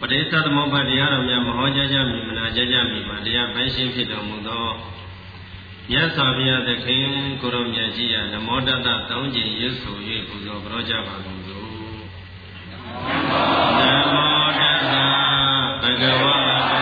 ฏิสัตมปฏิยาเราเนี่ยมโหเจ้ามีมนาเจ้ามีมาเดียไปชินဖြစ်တော်မူသောမြတ်စွာဘုရားသခင်ကိုရောမြတ်ကြီးရနမောတတသုံးကြိမ်ရွတ်ဆို၍ပူဇော်ကြောကြပါကုန်စို့နမောတတဘဂဝါ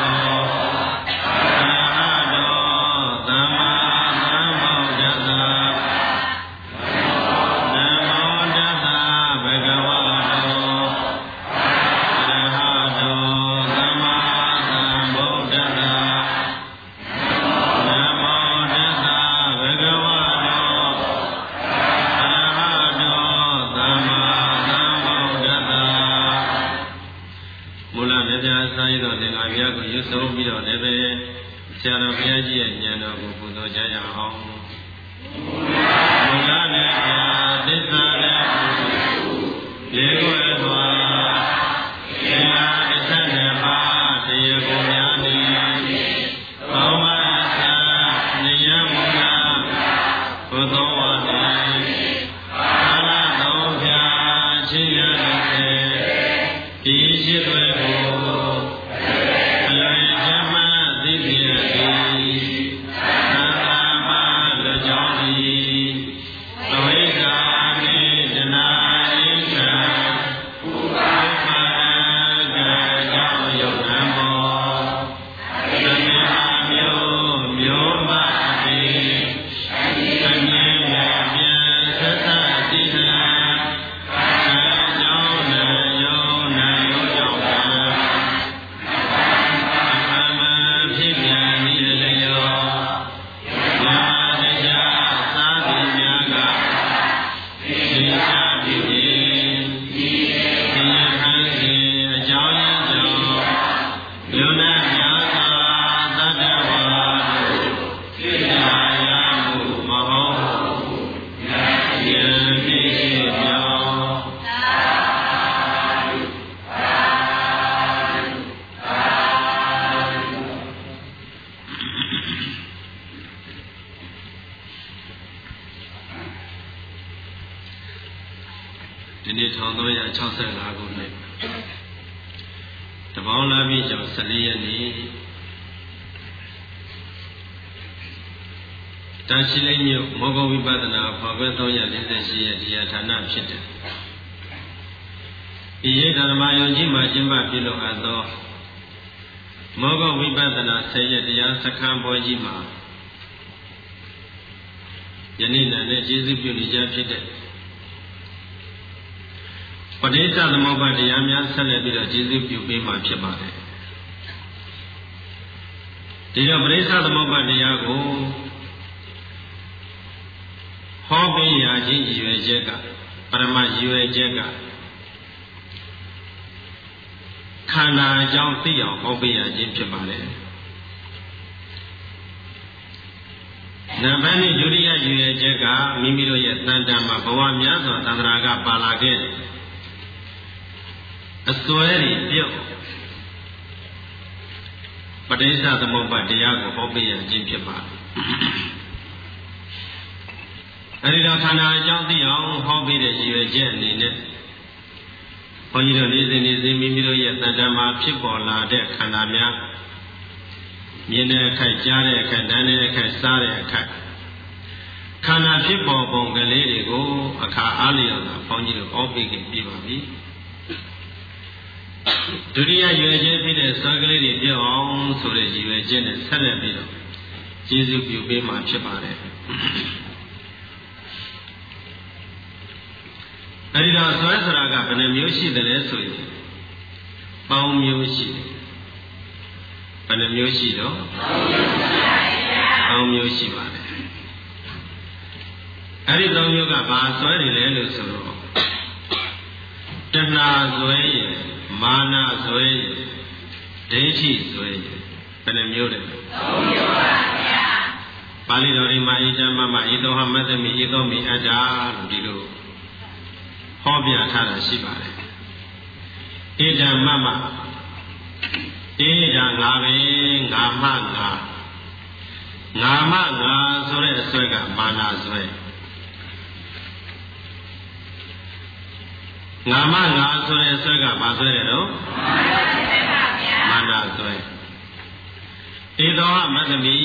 ဆုံးပြီးတော့လည်းပဲဆရာတော်ဘုရားကြီးရဲ့ဉာဏ်တော်ကိုပူဇော်ကြရအောင်ဘုရားနဲ့သစ္စာနဲ့လေးကိုယ်စွာသင်္ဃာတစ်နဲ့ပါတရားကိုများနေဘောမဆာနေယမုနာဘုသောဝါဒေအာနာတော်ဖြာချင်းရတဲ့ဒီရှိတွေကို1365ခုနှစ်တပေါင်းလာပြီးကျော်14ရက်နေ့တန်ရှိလိမ့်မြို့မောဂဝိပဿနာဖော်ခွင့်348ရက်တရားဌာနဖြစ်တယ်။ဤရိဓမ္မယုံကြည်မှကျင်းပပြုလုပ်အပ်သောမောဂဝိပဿနာ10ရက်တရားစခန်းပွဲကြီးမှာယနေ့နဲ့ကျေးဇူးပြုနေကြဖြစ်တဲ့ပဋိစ္စသမုပ္ပါဒတရားများဆက်လက်ပြီးတော့ကျေးဇူးပြုပေးမှာဖြစ်ပါတယ်။ဒီတော့ပဋိစ္စသမုပ္ပါဒတရားကိုဟောပေးရခြင်းရည်ရွယ်ချက်ကပရမရည်ရွယ်ချက်ကခန္ဓာအကြောင်းသိအောင်ဟောပေးရခြင်းဖြစ်ပါတယ်။နံပါတ်2ဒုတိယရည်ရွယ်ချက်ကမိမိတို့ရဲ့တန်တန်မှာဘဝများစွာသန္တရာကပါလာခဲ့တယ်အစွဲတွေပြုတ်ပဋိစ္စသမုပ္ပါဒတရားကိုဟောပေးရခြင်းဖြစ်ပါတယ်။အဲဒီတော့ခန္ဓာအကြောင်းသိအောင်ဟောပေးတဲ့ရည်ရွယ်ချက်အနေနဲ့ဘုန်းကြီးတို့နေ့စဉ်မိမိတို့ရဲ့တန်တမှာဖြစ်ပေါ်လာတဲ့ခန္ဓာများမြင်တဲ့အခိုက်ကြားတဲ့အခိုက်တန်းတဲ့အခိုက်စားတဲ့အခိုက်ခန္ဓာဖြစ်ပေါ်ပုံကလေးတွေကိုအခါအားလျော်စွာဘုန်းကြီးတို့ဟောပေးခဲ့ပြီးပါပြီ။ဒုတိယရွယ်ချက်ဖြစ်တဲ့စွမ်းကလေးတွေပြောင်းအောင်ဆိုတဲ့ရည်ရွယ်ချက်နဲ့ဆက်လက်ပြီးတော့ကျေးဇူးပြုပေးမှာဖြစ်ပါတယ်။အဲဒီတော့စွဲဆိုတာကဘယ်နှမျိုးရှိသလဲဆိုရင်ပေါင်းမျိုးရှိတယ်။ဘယ်နှမျိုးရှိတော့ပေါင်းမျိုးရှိပါတယ်။အဲဒီသုံးမျိုးကဘာစွဲတွေလဲလို့ဆိုတော့တဏှာစွဲရယ်မာနစွဲဒိဋ္ဌိစွဲဘယ်နှမျိုးလဲ3မျိုးပါဗျာပါဠိတော်ဒီမှာဣတမမဣတောဟမတ္တမိဣတောမိအတ္တာလို့ဒီလိုဟောပြထားတာရှိပါတယ်ဣတမမဣတာငါပဲငါမငါဆိုတဲ့အစွဲကမာနစွဲငါမငါဆိုတဲ့ဆွဲကဘာဆွဲတယ်တော့မာနစွဲဧသောမတ္တမိ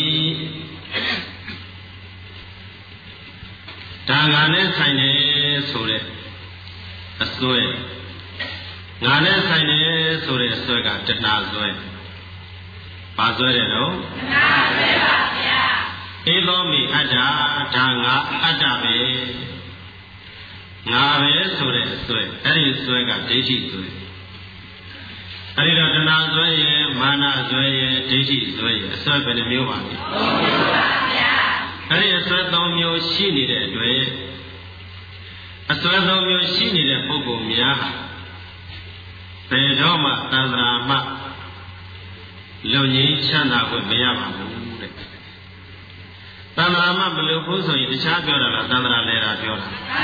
ဒါငါနဲ့ဆိုင်နေဆိုတဲ့အစွဲငါနဲ့ဆိုင်နေဆိုတဲ့အစွဲကတဏှာစွဲဘာစွဲတယ်တော့တဏှာစွဲပါဗျာဧသောမိအတ္တဒါငါအတ္တပဲငါပဲဆိုတဲ့အစွဲအဲ့ဒီစွဲကဒိဋ္ဌိစွဲအဲ့ဒီတော့တဏှာစွဲရဲ့မာနစွဲရဲ့ဒိဋ္ဌိစွဲရဲ့အစွဲဘယ်နှမျိုးပါလဲ၃မျိုးပါဗျာအဲ့ဒီအစွဲ၃မျိုးရှိနေတဲ့အတွက်အစွဲ၃မျိုးရှိနေတဲ့ပုဂ္ဂိုလ်များဟာဘယ်တော့မှသံဃာမှလုံငြိမ်းချမ်းသာခွင့်မရပါဘူးတဲ့သံဃာမှဘယ်လိုဖို့ဆိုရင်တခြားပြောတာလားသံဃာလဲတာပြောတာ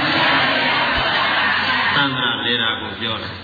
သံဃာလဲတာကိုပြောတာ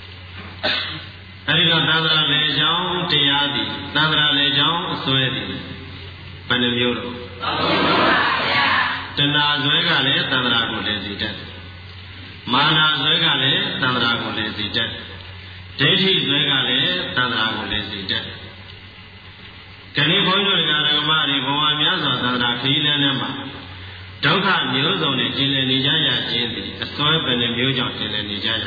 အဲဒီတော့သံဃာလဲကြောင်းတရားသည်သံဃာလဲကြောင်းအစွဲသည်ဘယ်နှမျိုးတော့တဏှာစွဲကလည်းသံဃာကိုလဲစီတတ်မာနစွဲကလည်းသံဃာကိုလဲစီတတ်ဒိဋ္ဌိစွဲကလည်းသံဃာကိုလဲစီတတ်ခဏဘုန်းကြီးတို့ဓမ္မတွေဘဝများစွာသံဃာခရီးလမ်းထဲမှာဒုက္ခမျိုးစုံနဲ့ကျင်လည်နေကြရခြင်းသည်အစွဲပဲနဲ့မျိုးကြောင့်ကျင်လည်နေကြရ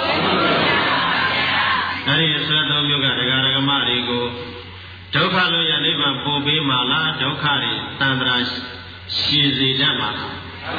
အဲဒီအစွဲ၃မျိုးကဓမ္မတွေကိုဒုက္ခလို့ရနိဗ္ဗာန်ပို့ပေးမှလားဒုက္ခတွေသံဃာရှည်စေတတ်မှာလား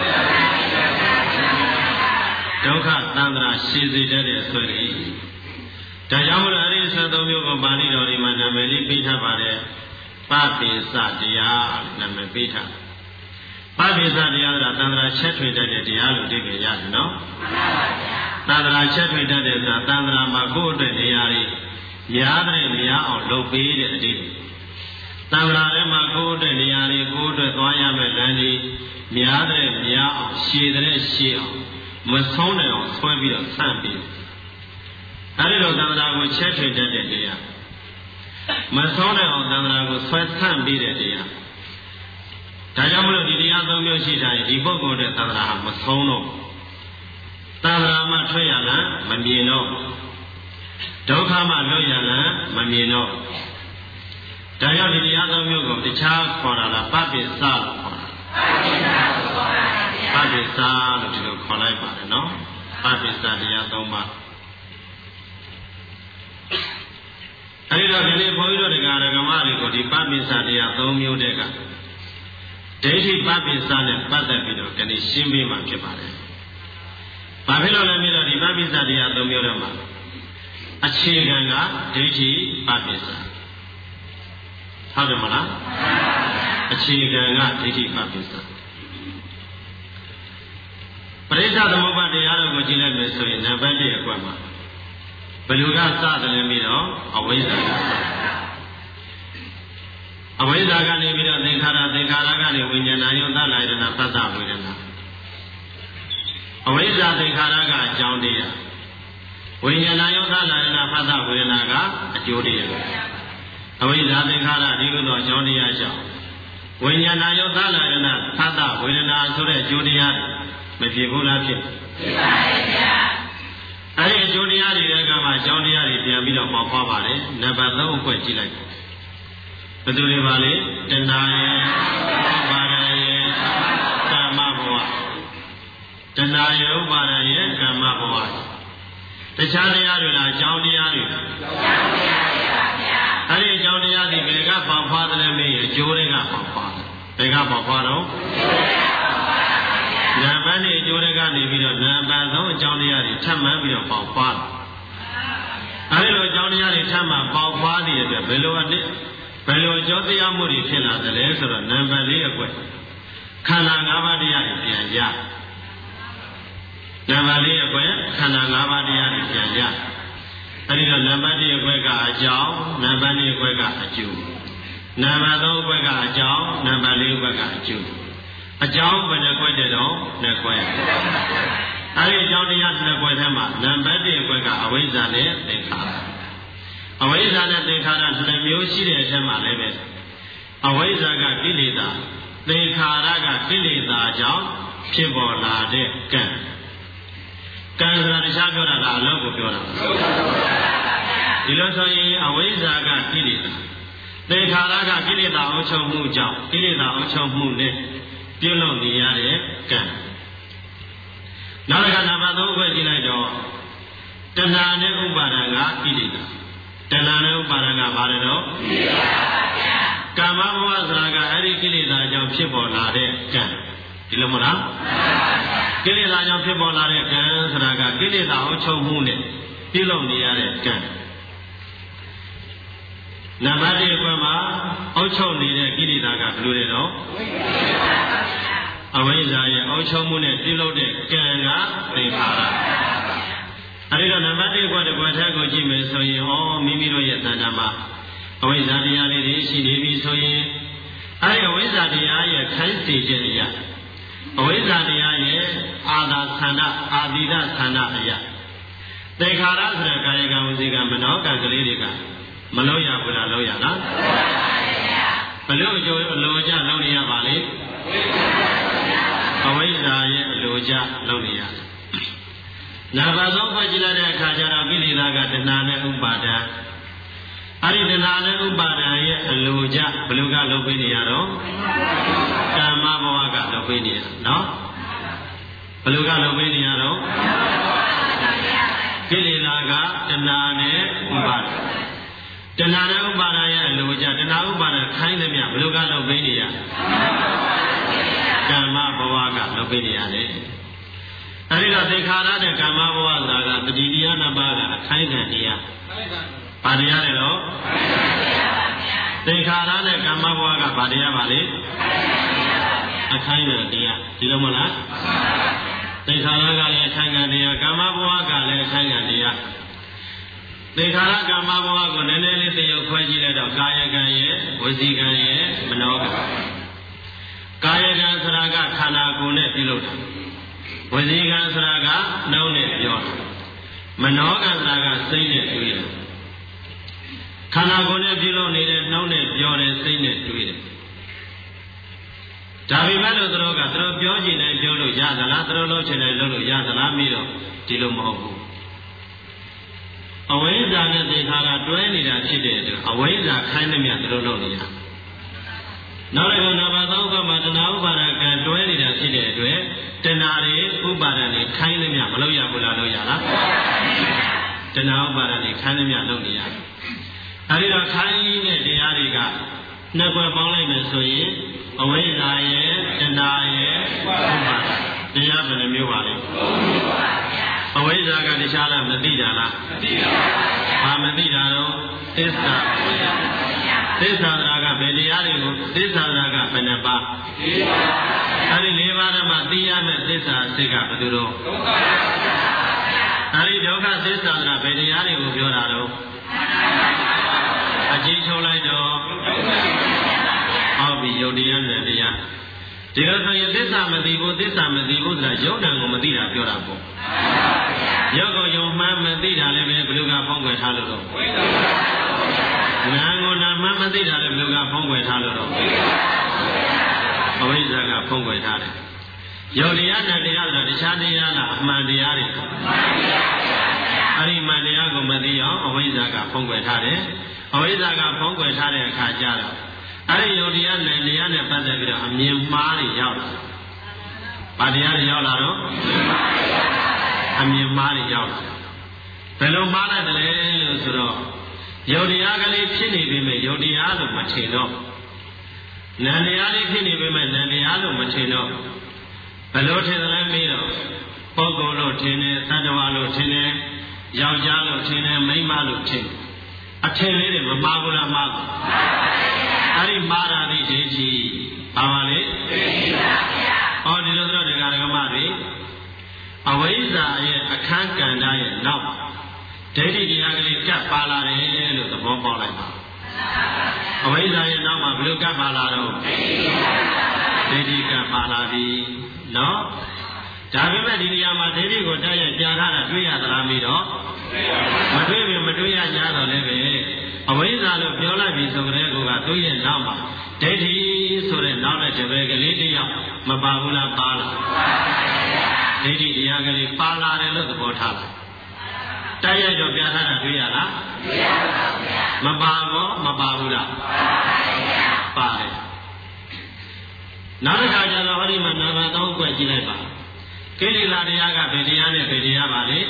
ဒုက္ခသံဃာရှည်စေတတ်တဲ့အစွဲတွေဒါကြောင့်မို့လို့အဲဒီအစွဲ၃မျိုးကိုပါဠိတော်ဒီမှာနာမည်လေးပေးထားပါတယ်ပပိစတရားနာမည်ပေးထားပပိစတရားဆိုတာသံဃာချက်ထွေတတ်တဲ့တရားလို့ဒီပြင်ရတယ်နော်မှန်ပါဗျာသံဃာချက်ထွေတတ်တဲ့ဆိုတာသံဃာမှာကိုယ့်အတွက်နေရာတွေများတဲ့များအောင်လုပ်ပေးတဲ့အတိတ်သံဃာထဲမှာကိုယ့်အတွက်နေရာတွေကိုယ့်အတွက်သွားရမယ့်လမ်းတွေများတဲ့များအောင်ရှည်တဲ့ရှည်အောင်မဆုံးနိုင်အောင်ဆွဲပြီးတော့ဆန့်ပြီးအဲဒီလိုသံဃာကိုချက်ထွေတတ်တဲ့တရားမဆုံးနိုင်အောင်သံဃာကိုဆွဲဆန့်ပြီးတဲ့တရားဒါကြောင့်မလို့ဒီတရား၃မျိုးရှိတာရင်ဒီပုဂ္ဂိုလ်တဲ့သံဃာဟာမဆုံးတော့သံဃာမှထွက်ရလားမမြင်တော့ဒုက္ခမှလွတ်ရလားမမြင်တော့ဒါကြောင့်ဒီတရား၃မျိုးကိုတခြားခေါ်တာလားပပိစလို့ခေါ်တာပပိစလို့ဒီလိုခေါ်လိုက်ပါတယ်နော်ပပိစတရား၃ပါးအဲဒီတော့ဒီနေ့ဘုန်းကြီးတို့တရားဓမ္မတွေကိုဒီပပိစတရား၃မျိုးတည်းကဒိဋ္ဌိပပိစနဲ့ပတ်သက်ပြီးတော့ဒီနေ့ရှင်းပေးမှာဖြစ်ပါတယ်။ဘာဖြစ်လို့လဲမြင်တော့ဒီပပိစတရား၃မျိုးတော့မှာအခြေခံကဒိဋ္ဌိပပိစဟုတ်တယ်မလားအခြေခံကဒိဋ္ဌိပပိစပရိစ္ဆသမုပ္ပါတရားတော်ကိုကြည့်လိုက်မယ်ဆိုရင်နံပါတ်1အကွက်မှာဘယ်လိုကစတယ်လဲပြီးတော့အဝိဇ္ဇာအဝိဇ္ဇာကနေပြီးတော့သင်္ခါရကနေဝိညာဏယုံသလယတနာပတ္တဝေဒနာအဝိဇ္ဇာသင်္ခါရကအကြောင်းတရားဝိညာဏယုံသလယတနာပတ္တဝေဒနာကအကျိုးတရားအဝိဇ္ဇာသင်္ခါရဒီလိုသောအကြောင်းတရားကြောင့်ဝိညာဏယုံသလယတနာပတ္တဝေဒနာဆိုတဲ့အကျိုးတရားမဖြစ်ဘူးလားဖြစ်ပါရဲ့ဗျာအဲဒီအကျိုးတရားတွေကမှအကြောင်းတရားတွေပြန်ပြီးတော့ပေါက်ဖွားပါတယ်နံပါတ်3အခွက်ကြည့်လိုက်ဘယ်သူတွေပါလဲတဏှာရဲ့ပါဒရဲ့ကာမဘဝတဏှာရဲ့ဥပါဒရဲ့ကာမဘဝတခြားတရားတွေလားအကြောင်းတရားတွေလားအကြောင်းတရားတွေပါဗျာအဲဒီအကြောင်းတရားတွေဘယ်ကပေါက်ဖွားတယ်မေးရင်အကျိုးတွေကပေါက်ဖွားတယ်ဘယ်ကပေါက်ဖွားတော့နံပါတ်2အကျိုးတွေကနေပြီးတော့နံပါတ်3အကြောင်းတရားတွေထပ်မှန်းပြီးတော့ပေါက်ဖွားတယ်အဲဒီလိုအကြောင်းတရားတွေထပ်မှန်ပေါက်ဖွားတဲ့အတွက်ဘယ်လိုအကျိုးတရားမှုတွေဖြစ်လာတယ်လဲဆိုတော့နံပါတ်4အကွက်ခန္ဓာ၅ပါးတရားတွေပြန်ရနံပါတ်4အကွက်ခန္ဓာ၅ပါးတရားတွေပြန်ရအဲဒီတော့နံပါတ်1အကွက်ကအကြောင်းနံပါတ်2အကွက်ကအကျိုးနံပါတ်3အကွက်ကအကြောင်းနံပါတ်4အကွက်ကအကျိုးအကြောင်းဘယ်နှကွက်တဲ့တော့2ကွက်အဲဒီအကြောင်းတရား2ကွက်ထဲမှာနံပါတ်1အကွက်ကအဝိဇ္ဇာနဲ့သင်္ခါရအဝိဇ္ဇာနဲ့သင်္ခါရ2မျိုးရှိတဲ့အထဲမှာလည်းပဲအဝိဇ္ဇာကကိလေသာသင်္ခါရကကိလေသာကြောင့်ဖြစ်ပေါ်လာတဲ့ကံဆိုတာတခြားပြောတာကအလုံးကိုပြောတာဒီလိုဆိုရင်အဝိဇ္ဇာကကိလေသာသင်္ခါရကကိလေသာအုပ်ချုပ်မှုကြောင့်ကိလေသာအုပ်ချုပ်မှုနဲ့ပြုလုပ်နေရတဲ့ကံနောက်တစ်ခါနံပါတ်3ဖွဲ့ကြည့်လိုက်တော့တဏှာနဲ့ဥပါဒံကကိလေသာတဏှာနဲ့ဥပါဒံကဘာလဲတော့ကိလေသာပါဗျာကာမဘဝဆိုတာကအဲ့ဒီကိလေသာကြောင့်ဖြစ်ပေါ်လာတဲ့ကံဒီလိုမဟုတ်လားကိလေသာကြောင့်ဖြစ်ပေါ်လာတဲ့ကံဆိုတာကကိလေသာအုပ်ချုပ်မှုနဲ့ပြုလုပ်နေရတဲ့ကံနံပါတ်1ဘက်မှာအုပ်ချုပ်နေတဲ့ကိလေသာကဘယ်လိုလဲတော့အဝိဇ္ဇာရဲ့အုပ်ချုပ်မှုနဲ့ပြုလုပ်တဲ့ကံကသင်္ခါရအဲဒီတော့နံပါတ်1ဘက်တစ်ခွက်ထက်ကိုကြည့်မယ်ဆိုရင်မိမိတို့ရဲ့တဏ္ဍာမှာအဝိဇ္ဇာတရားလေးတွေရှိနေပြီဆိုရင်အဲဒီအဝိဇ္ဇာတရားရဲ့ခိုင်းစေချက်အရာအဝိဇ္ဇာတရားရဲ့အာသာသန္တာအာသီဒသန္တာအရာသင်္ခါရဆိုတဲ့ကာယကံဝစီကံမနောကံကလေးတွေကမလို့ရဘူးလားလို့ရလားဘလို့အကျိုးအလိုကြလုပ်နေရပါလေအဝိဇ္ဇာရဲ့အလိုကြလုပ်နေရနံပါတ်3ဖွဲ့ကြည့်လိုက်တဲ့အခါကျတော့ကိလေသာကတဏှာနဲ့ဥပါဒံအဲ့ဒီတဏှာနဲ့ဥပါဒံရဲ့အလိုကြဘလို့ကလုပ်ပေးနေရတော့ကာမဘဝကလုပ်ပေးနေရနော်ဘလို့ကလုပ်ပေးနေရတော့ကိလေသာကတဏှာနဲ့ဥပါဒံတဏှာနဲ့ဥပါဒံရဲ့အလိုကြတဏှာဥပါဒံခိုင်းသမျှဘလို့ကလုပ်ပေးနေရကာမဘဝကလုပ်ပေးနေရတယ်အဲဒီတော့သင်္ခါရနဲ့ကာမဘဝဆိုတာကပဋိတရားနှစ်ပါးကအခိုင်းခံတရားဘာတရားလဲတော့သင်္ခါရနဲ့ကာမဘဝကဘာတရားပါလဲအခိုင်းခံတရားဒီလိုမလားသင်္ခါရကလည်းအခိုင်းခံတရားကာမဘဝကလည်းအခိုင်းခံတရားသင်္ခါရကာမဘဝကိုနည်းနည်းလေးသရုပ်ခွဲကြည့်လိုက်တော့ကာယကံရဲ့ဝစီကံရဲ့မနောကံကာယကံဆိုတာကခန္ဓာကိုယ်နဲ့ပြုလုပ်တာဝစီကံဆိုတာကနှုတ်နဲ့ပြောတာမနောကံဆိုတာကစိတ်နဲ့တွေးတာခန္ဓာကိုယ်နဲ့ပြုလုပ်နေတဲ့နှုတ်နဲ့ပြောတဲ့စိတ်နဲ့တွေးတယ်ဒါပေမဲ့လို့သူတို့ပြောချင်တယ်ပြောလို့ရသလားသူတို့လုပ်ချင်တယ်လုပ်လို့ရသလားပြီးတော့ဒီလိုမဟုတ်ဘူးအဝိဇ္ဇာနဲ့သင်္ခါရတွဲနေတာဖြစ်တဲ့အတွက်အဝိဇ္ဇာခိုင်းသမျှသူတို့လုပ်နေရနောက်တစ်ခါနံပါတ်3ကမှတဏှာဥပါဒကံတွဲနေတာဖြစ်တဲ့အတွက်တဏှာတွေဥပါဒတွေခိုင်းသမျှမလုပ်ရဘူးလားလုပ်ရလားတဏှာဥပါဒတွေခိုင်းသမျှလုပ်နေရအဲဒီတော့ခိုင်းတဲ့တရားတွေကနှစ်ခွက်ပေါင်းလိုက်မယ်ဆိုရင်အဝိဇ္ဇာရဲ့တဏှာရဲ့ဥပါဒတရားဘယ်နှမျိုးပါလဲအဝိဇ္ဇာကတရားလားမသိတာလားမသိပါဘူးဘာမသိတာတော့သစ္စာသစ္စာကဘယ်တရားတွေကိုသစ္စာကဘယ်နှပါး၄ပါးအဲဒီ၄ပါးထဲမှာသိရမယ့်သစ္စာစိတ်ကဘယ်သူတော့ဒုက္ခအဲဒီဒုက္ခသစ္စာကဘယ်တရားတွေကိုပြောတာတော့အချင်းချုပ်လိုက်တော့ဟောပြီယုတ်တရားနဲ့တရားဒီလိုဆိုရင်သစ္စာမသိဘူးဆိုတာယုတ်တံကိုမသိတာပြောတာပေါ့ယုတ်ကိုယုံမှန်းမသိတာလည်းပဲဘယ်လိုကဖုံးကွယ်ထားလို့တော့နာကိုနာမှန်းမသိတာလည်းဘယ်လိုကဖုံးကွယ်ထားလို့တော့အဝိဇ္ဇာကဖုံးကွယ်ထားတယ်ယုတ်တရားနဲ့တရားဆိုတာတခြားတရားလားအမှန်တရားတွေအဲ့ဒီမှန်တရားကိုမသိအောင်အဝိဇ္ဇာကဖုံးကွယ်ထားတယ်အဝိဇ္ဇာကဖုံးကွယ်ထားတဲ့အခါကျတော့အဲ့ဒီယုတ်တရားနဲ့တရားနဲ့ပတ်သက်ပြီးတော့အမြင်မှားတွေရောက်လာ။ဘာတရားတွေရောက်လာတော့အမြင်မှားတွေရောက်လာ။ဘယ်လိုမှားလိုက်တယ်လဲလို့ဆိုတော့ယုတ်တရားကလေးဖြစ်နေပြီမဲ့ယုတ်တရားလို့မထင်တော့နံတရားလေးဖြစ်နေပြီမဲ့နံတရားလို့မထင်တော့ဘယ်လိုထင်တယ်လဲမေးတော့ပုဂ္ဂိုလ်လို့ထင်တယ်သတ္တဝါလို့ထင်တယ်ယောက်ျားလို့ထင်တယ်မိန်းမလို့ထင်တယ်အထင်လေးတွေမမှားဘူးလားမှားဘူးအဲ့ဒီမာရာတိဒိဋ္ဌိဘာပါလဲဒိဋ္ဌိပါဗျာဟောဒီလိုဆိုတော့ဒကာဒကမတွေအဝိဇ္ဇာရဲ့အခန်းကဏ္ဍရဲ့နောက်ဒိဋ္ဌိတရားကလေးကပ်ပါလာတယ်လို့သဘောပေါက်လိုက်ပါအဝိဇ္ဇာရဲ့နောက်မှာဘယ်လိုကပ်ပါလာတော့ဒိဋ္ဌိကပ်ပါလာပြီနော်ဒါပေမဲ့ဒီနေရာမှာဒိဋ္ဌိကိုတိုက်ရိုက်ကြားထားတာတွေ့ရသလားမေးတော့မတွေ့ဘူးမတွေ့ရကြတော့လည်းပဲအဝိဇ္ဇာလို့ပြောလိုက်ပြီဆိုကြတဲ့ကောကသူ့ရဲ့နောက်မှာဒိဋ္ဌိဆိုတဲ့နောက်တဲ့တပည့်ကလေးတယောက်မပါဘူးလားပါလားဒိဋ္ဌိတရားကလေးပါလာတယ်လို့သဘောထားလိုက်တိုက်ရိုက်တော့ပြထားတာတွေ့ရလားတွေ့ရပါဘူးဗျာမပါဘောမပါဘူးလားပါပါဗျာပါတယ်နောက်တစ်ခါကျတော့ဟောဒီမှာနံပါတ်3ကိုကြည့်လိုက်ပါကိလေသာတရားကဘယ်တရားနဲ့ဘယ်တရားပါလဲ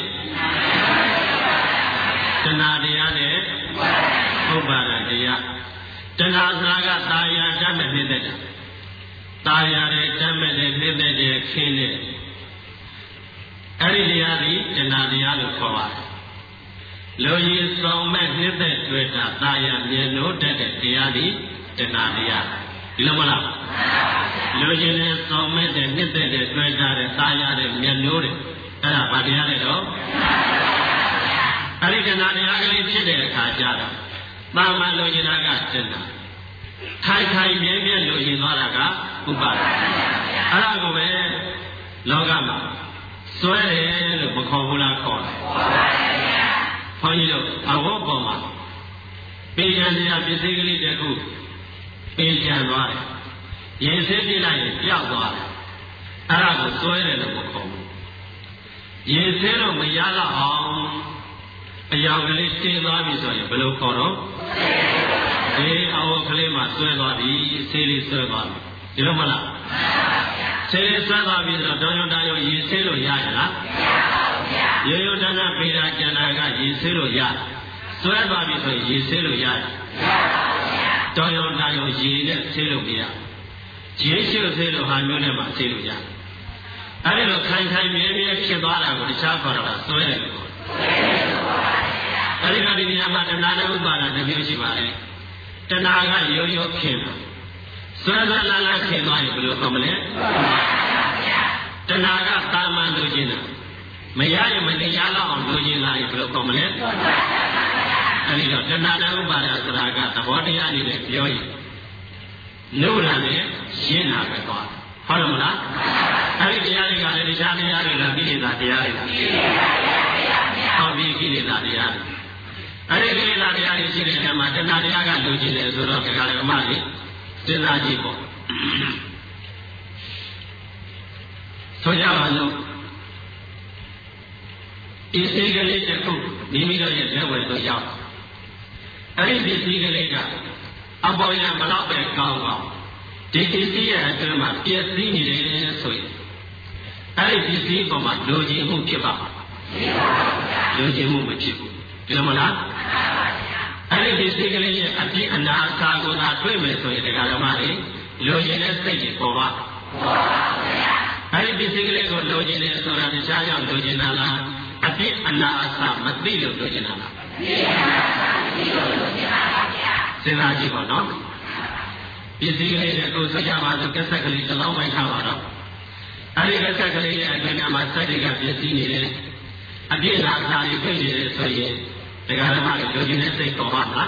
တဏှာတရားနဲ့ဥပါဒတရားတဏှာဆိုတာကตาယာတတ်မဲ့နှိမ့်သက်တာตาယာတဲ့တတ်မဲ့တဲ့နှိမ့်သက်တဲ့ခင်းတဲ့အဲ့ဒီတရားဒီတဏှာတရားလို့ခေါ်ပါတယ်လူကြီးဆောင်မဲ့နှိမ့်သက်တွေ့တာตาယာမြင်လို့တတ်တဲ့တရားဒီတဏှာတရားဒီလိုမလားလူကြီးနဲ့ဆောင်မဲ့တဲ့နှိမ့်သက်တဲ့တွေ့တာတဲ့ตาယာတဲ့မြင်လို့တဲ့အဲ့ဒါဘာတရားလဲတော့အဲ့ဒီတဏှာတရားကလေးဖြစ်တဲ့အခါကျတော့တာမန်လိုချင်တာကတဏှာခိုင်ခိုင်မြဲမြဲလိုချင်သွားတာကဥပါဒအဲ့ဒါကိုပဲလောကမှာစွဲတယ်လို့မခေါ်ဘူးလားခေါ်တယ်ဘုန်းကြီးတို့အဝတ်ပေါ်မှာပေရန်တရားပစ္စည်းကလေးတစ်ခုပေချန်သွားတယ်ရင်ဆေးပြလိုက်ရင်ပြောက်သွားတယ်အဲ့ဒါကိုစွဲတယ်လို့မခေါ်ဘူးရင်ဆေးတော့မရတော့အောင်အယောင်ကလေးတင်းသွားပြီဆိုရင်ဘယ်လိုခေါ်တော့ဒီအဝတ်ကလေးမှာဆွဲသွားပြီဆေးလေးဆွဲသွားပြီဒီလိုမလားဆေးလေးဆွဲသွားပြီဆိုတော့တောင်ရုံရေဆေးလို့ရရလားမရပါဘူးဗျာရေရုံတနာပေတာကျန်တာကရေဆေးလို့ရဆွဲသွားပြီဆိုရင်ရေဆေးလို့ရမရပါဘူးဗျာတောင်ရုံရေနဲ့ဆေးလို့မရရေရှိလို့ဆေးလို့ဟာမျိုးနဲ့မှဆေးလို့ရအဲဒီလိုခိုင်ခိုင်မြဲမြဲဖြစ်သွားတာကိုတခြားခေါ်တော့ဆွဲတယ်လို့အဲဒီကဒီနေရာမှာတဏှာနဲ့ဥပါဒာတစ်မျိုးရှိပါလေတဏှာကရိုးရိုးခင်တာဆွဲဆွဲလာလာခင်သွားရင်ဘယ်လိုခေါ်မလဲတဏှာကတာမန်လိုချင်တာမရရင်မတရားလောက်အောင်လိုချင်လာရင်ဘယ်လိုခေါ်မလဲအဲဒီတော့တဏှာနဲ့ဥပါဒာဆိုတာကသဘောတရားတွေနဲ့ပြောရင်လို့ရမယ်ရှင်းတာပဲသွားဟုတ်တယ်မလားအဲဒီတရားတွေကလည်းတရားတရားတွေလားကိလေသာတရားတွေလားဟောဒီကိလေသာတရားတွေအဲ့ဒီကိလေသာတရားတွေရှိတဲ့အခါမှာတဏှာတရားကလူကျင်တယ်ဆိုတော့ဒီကလည်းအမှလေးစဉ်းစားကြည့်ပေါ့ဆိုကြပါစို့ဒီစိတ်ကလေးတစ်ခုမိမိတို့ရဲ့လက်ဝဲဆိုရောက်အဲ့ဒီပစ္စည်းကလေးကအပေါ်ရမတော့ပဲကောင်းကောင်းဒီပစ္စည်းရဲ့အတွင်းမှာပျက်စီးနေတယ်ဆိုရင်အဲ့ဒီပစ္စည်းပေါ်မှာလူကျင်မှုဖြစ်ပါလူကျင်မှုမဖြစ်ဘူးဒီလိုမလားအဲ့ဒီစိတ်ကလေးရဲ့အပြည့်အနာစာကိုသာတွေ့မယ်ဆိုရင်တရားဓမ္မတွေလိုချင်တဲ့စိတ်တွေပေါ်ပါအဲ့ဒီစိတ်ကလေးကိုလိုချင်တယ်ဆိုတာတခြားကြောင့်လိုချင်တာလားအပြည့်အနာစာမသိလို့လိုချင်တာလားစဉ်းစားကြည့်ပါနော်ပစ္စည်းကလေးကိုဆိုကြပါစို့ကက်ဆက်ကလေးတစ်လုံးပိုင်းထားပါတော့အဲ့ဒီကက်ဆက်ကလေးရဲ့အတွင်းမှာစက်တွေကပစ္စည်းနေတယ်အပြည့်အနာစာတွေတွေ့နေတယ်ဆိုရင်တရားဓမ္မတွေလူချင်းနဲ့စိတ်ပေါ်ပါလား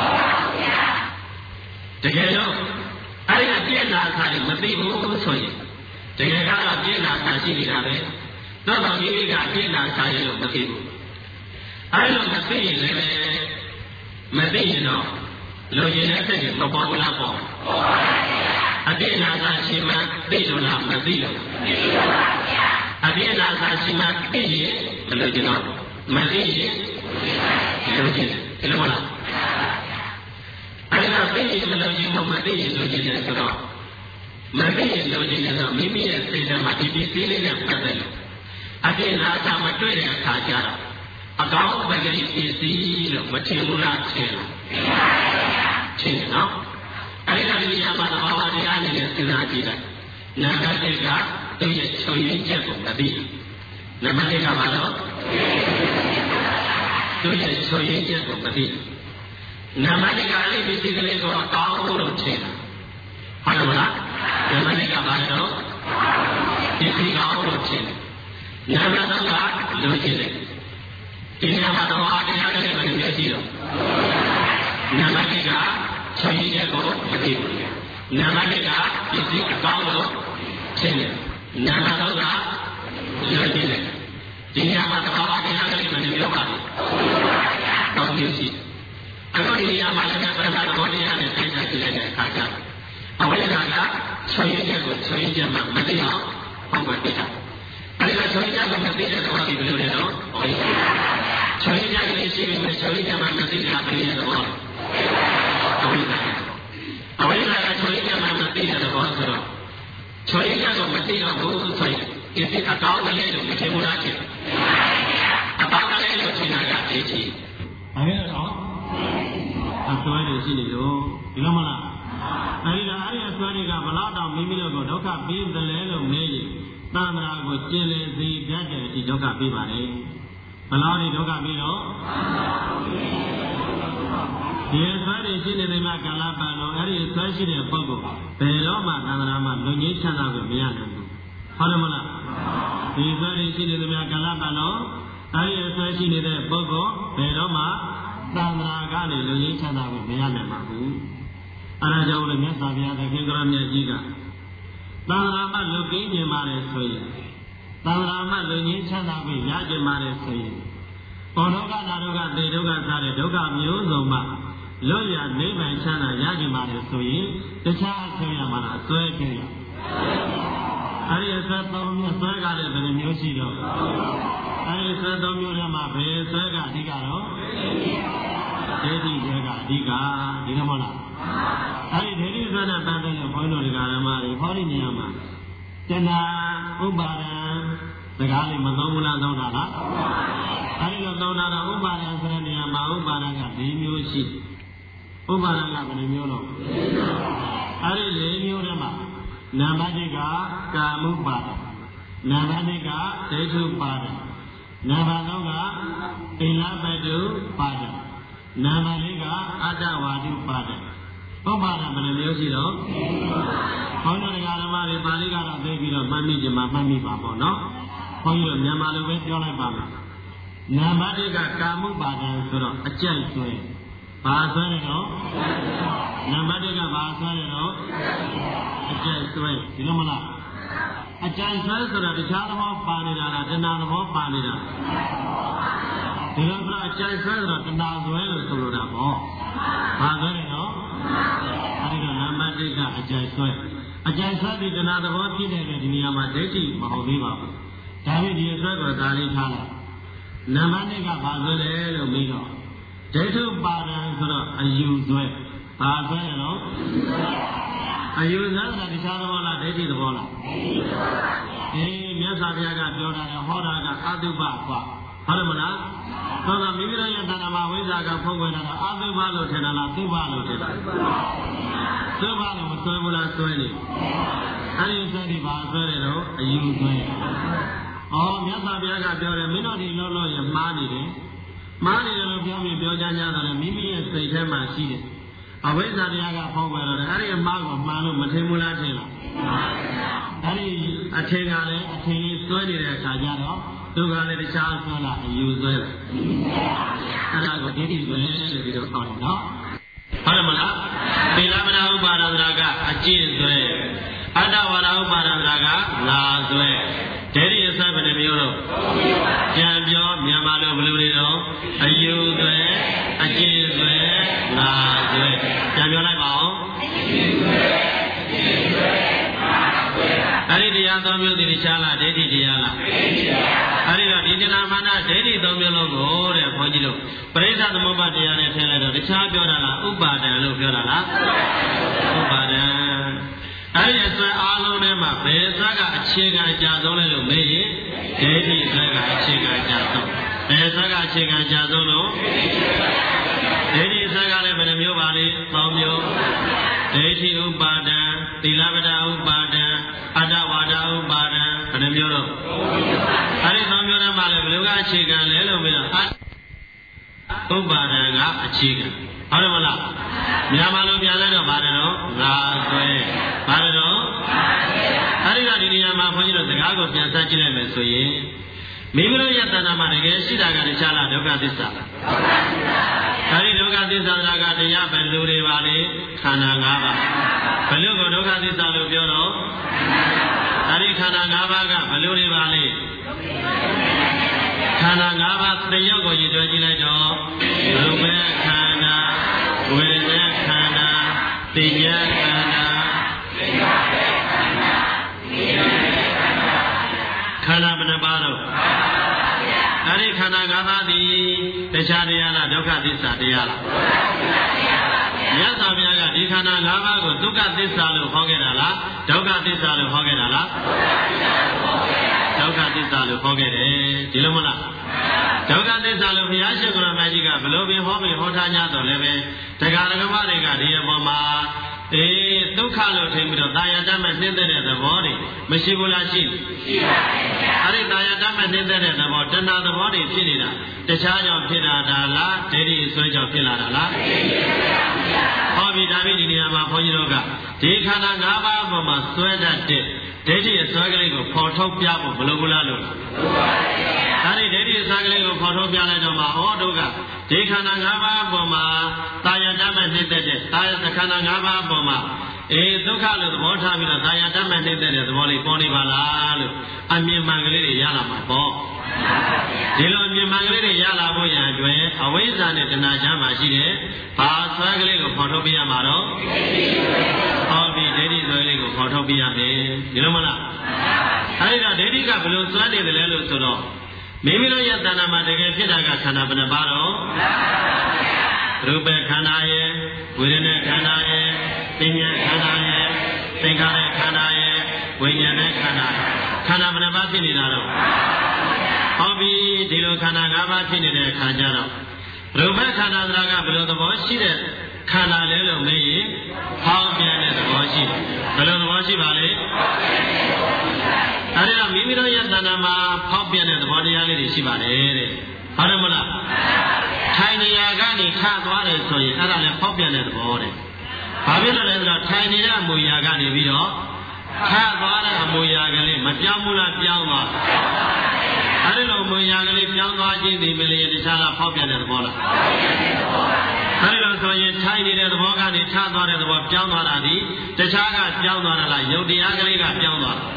တကယ်တော့အဲ့ဒီအပြည့်အနာစာတွေမသိဘူးဆိုရင်တကယ်ကတော့ပြည့်အနာစာရှိနေတာပဲတော့တော့ဒီကအပြည့်အနာစာရဲ့လို့မသိဘူးအဲ့လိုမသိရင်လည်းမသိရင်တော့လူချင်းနဲ့စိတ်တွေမပေါ်ဘူးလားပေါ်အပြည့်အနာစာရှိမှသိလို့လားမသိလို့အပြည့်အနာစာရှိမှသိရင်ဘယ်လိုကျတော့မသိရင်လူချင်းတယ်လို့မလားအဲ့ဒါသိရင်မလို့ချင်းမသိရင်လူချင်းတယ်ဆိုတော့မသိရင်လူချင်းတယ်ဆိုမိမိရဲ့စိတ်ထဲမှာဒီပစ္စည်းလေးနဲ့ပတ်သက်လို့အပြည့်အနာမတွေ့တဲ့အခါကျတော့အကောင်းပဂတိပစ္စည်းလို့မထင်ဘူးလားထင်လားထင်နော်အဲ့ဒါဒီနေရာမှာသဘာဝတရားနဲ့စဉ်းစားကြည့်လိုက်နာဂတိကသူ့ရဲ့ချုပ်ရင်းချက်ကိုမသိနမတိကဘာလို့သူရဲ့ဆိုရင်ချက်ကိုမသိနာမတိကလေးဒီစိတ်ကလေးကိုကောင်းလို့ထင်တာဟုတ်တယ်မလားနာမတိကဘာလို့ဒီစိတ်ကောင်းလို့ထင်တယ်နာမတော့ကလိုချင်တယ်ဒီနာမတော့အားတရားနဲ့မမြင်ကြည့်တော့နာမတိကဆိုရင်ချက်ကိုမသိဘူးနာမတိကဒီစိတ်ကောင်းလို့ထင်တယ်နာမတော့ကလိုချင်တယ်ဒီနေရာမှာသဘာဝတရားတွေမမြင်ရပါဘူး။တောင်းပြစီ။အခုဒီနေရာမှာလည်းပရမတ်ဘောတရားနဲ့ဆိုင်ဆိုင်လိုက်တဲ့အခါကျအဝိဇ္ဇာကဆွေးရချက်ကိုဆွေးရချက်မှမသိအောင်ဟောမှပြတာ။အဲဒီလိုဆွေးရချက်ကိုမသိတဲ့တော့ဒီလိုလေတော့ဟောချွေးကြကလေးရှိပြီးချွေးကြမှာမသိတာပြည့်တဲ့ဘောအဝိဇ္ဇာအဝိဇ္ဇာကချွေးကြမှာမသိတဲ့ဘောဆိုတော့ချွေးကြတော့မသိတော့ဘူးဆိုရင်ဒီအကောင်းလေးလို့မထင်ဘူးလားခင်အကောင်းလေးလို့ထင်တာကသိချင်အဲ့ဒါတော့အစွဲတွေရှိနေလို့ဒီလိုမလားအဲဒီတော့အဲ့ဒီအစွဲတွေကဘလောက်တောင်မိမိတို့ကိုဒုက္ခပေးသလဲလို့မေးရင်သံဃာကိုကျင်လည်စေတတ်တဲ့အထိဒုက္ခပေးပါလေဘလောက်ဒီဒုက္ခပေးတော့ဒီအစွဲတွေရှိနေတဲ့မှာကာလပတ်လုံးအဲ့ဒီအစွဲရှိတဲ့ပုဂ္ဂိုလ်ဘယ်တော့မှသံဃာမှာလူကြီးချမ်းသာကိုမရနိုင်ဘူးဟုတ်တယ်မလားဒီအစွဲတွေရှိနေတဲ့မှာကာလပတ်လုံးအဲ့ဒီအစွဲရှိနေတဲ့ပုဂ္ဂိုလ်ဘယ်တော့မှသံဃာကနေလူကြီးချမ်းသာကိုမရနိုင်ပါဘူးအဲဒါကြောင့်လည်းမြတ်စွာဘုရားသခင်ကရမြတ်ကြီးကသံဃာမလူကင်းကျင်ပါတယ်ဆိုရင်သံဃာမလူကြီးချမ်းသာပြီးရကျင်ပါတယ်ဆိုရင်ဘောဒုက္ခနာဒုက္ခသေဒုက္ခစားတဲ့ဒုက္ခမျိုးစုံမှာလွတ်ရနိဗ္ဗာန်ချမ်းသာရကျင်ပါတယ်ဆိုရင်တခြားအဆွဲရမှာလားဆွဲကြည့်ရအဲဒီအဆွဲသုံးမျိုးဆွဲကလည်းဘယ်လိုမျိုးရှိတော့အဲဒီဆွဲသုံးမျိုးထဲမှာဘယ်ဆွဲကအဓိကတော့ဒိဋ္ဌိဆွဲကအဓိကဒီလိုမဟုတ်လားအဲဒီဒိဋ္ဌိဆွဲနဲ့ပတ်သက်တဲ့ဘုန်းတော်တွေကဓမ္မတွေဟောဒီနေရာမှာတဏှာဥပါဒံစကားလေးမသုံးဘူးလားသုံးတာလားအဲဒီလိုသုံးတာတော့ဥပါဒံဆိုတဲ့နေရာမှာဥပါဒံက၄မျိုးရှိဥပါဒံကဘယ်နှမျိုးတော့အဲဒီ၄မျိုးထဲမှာနံပါတ်1ကကာမဥပါဒံနံပါတ်2ကဒိဋ္ဌုပါဒံနံပါတ်3ကသီလပတုပါဒံနံပါတ်4ကအတ္တဝါဒုပါဒံဥပါဒံဘယ်နှမျိုးရှိတော့ဘုန်းတော်ဓမ္မတွေပါဠိကတော့သိပြီးတော့မှတ်မိကြမှာမှတ်မိပါပေါ့နော်ဘုန်းကြီးတို့မြန်မာလိုပဲပြောလိုက်ပါမယ်နံပါတ်1ကကာမဥပါဒံဆိုတော့အကြိုက်ဆွဲဘာဆွဲတယ်တော့နံပါတ်1ကဘာဆွဲတယ်တော့အကြိုက်ဆွဲဒီလိုမလားအကြိုက်ဆွဲဆိုတော့တခြားသဘောပါနေတာလားတဏှာသဘောပါနေတာဒီလိုဆိုအကြိုက်ဆွဲဆိုတော့တဏှာဆွဲလို့ဆိုလိုတာပေါ့ဘာဆွဲတယ်တော့အဲဒီတော့နံပါတ်1ကအကြိုက်ဆွဲအကြိုက်ဆွဲဒီတဏှာသဘောဖြစ်တဲ့ဒီနေရာမှာဒိဋ္ဌိမဟုတ်သေးပါဘူးဒါပေမဲ့ဒီအဆွဲကိုဒါလေးထားလိုက်နံပါတ်2ကဘာဆွဲလဲလို့ပြီးတော့ဒိဋ္ဌုပါဒံဆိုတော့အယူဆွဲဘာဆွဲလဲတော့အယူဆွဲဆိုတာတခြားသဘောလားဒိဋ္ဌိသဘောလားမြတ်စွာဘုရားကပြောတာဟောတာကအတုပကွာဟုတ်တယ်မလားသောတာမိမိတို့ရဲ့တဏ္ဍာမှာဝိဇ္ဇာကဖုံးကွယ်တာအတုပလို့ထင်တာလားသုဘလို့ထင်တာသုဘလို့မဆွဲဘူးလားဆွဲနေအဲဒီဆွဲဒီဘာဆွဲတယ်တော့အယူဆွဲမြတ်စွာဘုရားကပြောတယ်မင်းတို့ဒီလုံးလုံးရမှားနေတယ်မှားနေတယ်လို့ပြောပြီးပြောကြကြတယ်မိမိရဲ့စိတ်ထဲမှာရှိတယ်အဝိဇ္ဇာတရားကဖုံးကွယ်တော့တယ်အဲဒီအမှားကိုမှန်လို့မထင်ဘူးလားထင်လားအဲဒီအထင်ကလည်းအထင်ကြီးစွဲနေတဲ့အခါကျတော့သူကလည်းတခြားဆွဲလာအယူဆွဲတယ်အဲဒါကိုဒိဋ္ဌိဆွဲလို့ပြီးတော့ဟောတယ်နော်ဟုတ်တယ်မလားသီလမနာဥပါဒနာကအကျင့်ဆွဲအတ္တဝါဒဥပါဒနာကလာဆွဲဒိဋ္ဌိအစဘယ်နှမျိုးတော့ကြံပြောမြန်မာလိုဘယ်လိုတွေတော့အယူဆွဲအကျင့်ဆွဲလာဆွဲကြံပြောလိုက်ပါဦးအဲ့ဒီတရားသုံးမျိုးဒီရှားလားဒိဋ္ဌိတရားလားအဲ့ဒီတော့ဒီတဏှာမာနဒိဋ္ဌိသုံးမျိုးလုံးကိုတဲ့ဘုန်းကြီးတို့ပရိစ္ဆသမုပ္ပါတရားနဲ့ထည့်လိုက်တော့တခြားပြောတာလားဥပါဒံလို့ပြောတာလားဥပါဒံအဲ့ဒီအစွဲအားလုံးထဲမှာဘယ်စွဲကအခြေခံအကျဆုံးလဲလို့မေးရင်ဒိဋ္ဌိစွဲကအခြေခံအကျဆုံးဘယ်စွဲကအခြေခံအကျဆုံးလို့ဒိဋ္ဌိစွဲကလည်းဘယ်နှမျိုးပါလဲ၃မျိုးဒိဋ္ဌိဥပါဒံသီလပဒဥပါဒံအတ္တဝါဒဥပါဒံဘယ်နှမျိုးတော့အဲ့ဒီ၃မျိုးထဲမှာလည်းဘယ်လိုကအခြေခံလဲလို့မေးတော့ဥပါဒံကအခြေခံဟုတ်တယ်မလားမြန်မာလိုပြန်လဲတော့ပါတယ်တော့ငါဆွဲပါတယ်တော့အဲ့ဒီကဒီနေရာမှာဘုန်းကြီးတို့စကားကိုပြန်ဆက်ကြည့်လိုက်မယ်ဆိုရင်မိမိတို့ရဲ့တဏ္ဍာမှာတကယ်ရှိတာကတခြားလားဒုက္ခသစ္စာလားအဲ့ဒီဒုက္ခသစ္စာကတရားဘယ်လိုတွေပါလဲခန္ဓာ၅ပါးဘယ်လိုကိုဒုက္ခသစ္စာလို့ပြောတော့အဲ့ဒီခန္ဓာ၅ပါးကဘယ်လိုတွေပါလဲခန္ဓာ၅ပါးတရုပ်ကိုရည်တွဲကြည့်လိုက်တော့ရူပခန္ဓာဝေဒနာခန္ဓာသင်ညာခန္ဓာခန္ဓာဘယ်နှပါးတော့အဲ့ဒီခန္ဓာ၅ပါးသည်တရားတရားလားဒုက္ခသစ္စာတရားလားမြတ်စွာဘုရားကဒီခန္ဓာ၅ပါးကိုဒုက္ခသစ္စာလို့ဟောခဲ့တာလားဒုက္ခသစ္စာလို့ဟောခဲ့တာလားဒုက္ခသစ္စာလို့ဟောခဲ့တယ်ဒီလိုမလားဒုက္ခသစ္စာလို့ဘုရားရှိခိုးတော်မြတ်ကြီးကဘလို့ပင်ဟောပြီးဟောထားကြတော့လည်းပဲတရားဓမ္မတွေကဒီအပေါ်မှာဒုက္ခလို့ထင်ပြီးတော့တာယာတတ်မဲ့နှိမ့်တဲ့သဘောတွေမရှိဘူးလားရှိပါတယ်ဗျာအဲ့ဒီတာယာတတ်မဲ့နှိမ့်တဲ့သဘောတဏှာသဘောတွေဖြစ်နေတာတခြားကြောင့်ဖြစ်လာတာလားဒိဋ္ဌိဆွဲကြောင့်ဖြစ်လာတာလားဟောပြီဒါပြီးဒီနေရာမှာဘုန်းကြီးတို့ကဒီခန္ဓာ၅ပါးအပေါ်မှာဆွဲတတ်တဲ့ဒိဋ္ဌိအစွဲကလေးကိုဖော်ထုတ်ပြဖို့မလိုဘူးလားလို့အဲ့ဒီဒိဋ္ဌိအစွဲကလေးကိုဖော်ထုတ်ပြလိုက်တော့မှဟောတို့ကဒီခန္ဓာ၅ပါးအပေါ်မှာတာယာတတ်မဲ့နှိမ့်တဲ့တာယာခန္ဓာ၅ပါးအပေါ်မှာဒုက္ခလို့သဘောထားပြီးတော့တာယာတတ်မဲ့နှိမ့်တဲ့သဘောလေးပေါ်နေပါလားလို့အမြင်မှန်ကလေးတွေရလာမှာပေါ့ဒီလိုအမြင်မှန်ကလေးတွေရလာဖို့ရန်အတွက်အဝိဇ္ဇာနဲ့တဏှာကြားမှာရှိတဲ့ဘာဆွဲကလေးကိုဖော်ထုတ်ပြရမှာတော့ဟောပြီးဒိဋ္ဌိဆွဲလေးကိုဖော်ထုတ်ပြရမယ်ဒီလိုမလားအဲဒီတော့ဒိဋ္ဌိကဘယ်လိုဆွဲနေတယ်လဲလို့ဆိုတော့မိမိတို့ရဲ့တဏ္ဍာမှာတကယ်ဖြစ်တာကခန္ဓာဘယ်နှပါတော့ရူပခန္ဓာရဲ့ဝေဒနာခန္ဓာရဲ့ပညာခန္ဓာရဲ့သင်္ခါရခန္ဓာရဲ့ဝိညာဉ်နဲ့ခန္ဓာခန္ဓာဘယ်နှပါဖြစ်နေတာတော့ဟောပြီးဒီလိုခန္ဓာ၅ပါးဖြစ်နေတဲ့အခါကျတော့ရူပခန္ဓာဆိုတာကဘယ်လိုသဘောရှိတဲ့ခန္ဓာလဲလို့မေးရင်ဟောင်းပြန်တဲ့သဘောရှိတယ်ဘယ်လိုသဘောရှိပါလဲအဲ့ဒါမိမိတို့ရဲ့တဏ္ဍာမှာဖောက်ပြန်တဲ့သဘောတရားလေးတွေရှိပါတယ်တဲ့ဟုတ်တယ်မလားထိုင်နေရာကနေခသွားတယ်ဆိုရင်အဲ့ဒါလည်းဖောက်ပြန်တဲ့သဘောတဲ့ဘာဖြစ်လို့လဲဆိုတော့ထိုင်နေတဲ့အမူအရာကနေပြီးတော့ခသွားတဲ့အမူအရာကလေးမပြောင်းဘူးလားပြောင်းသွားအဲ့ဒီလိုအမူအရာကလေးပြောင်းသွားခြင်းဒီမလေးတခြားလားဖောက်ပြန်တဲ့သဘောလားအဲ့ဒီလိုဆိုရင်ထိုင်နေတဲ့သဘောကနေထသွားတဲ့သဘောပြောင်းသွားတာဒီတခြားကပြောင်းသွားတာလားယုတ်တရားကလေးကပြောင်းသွားတာ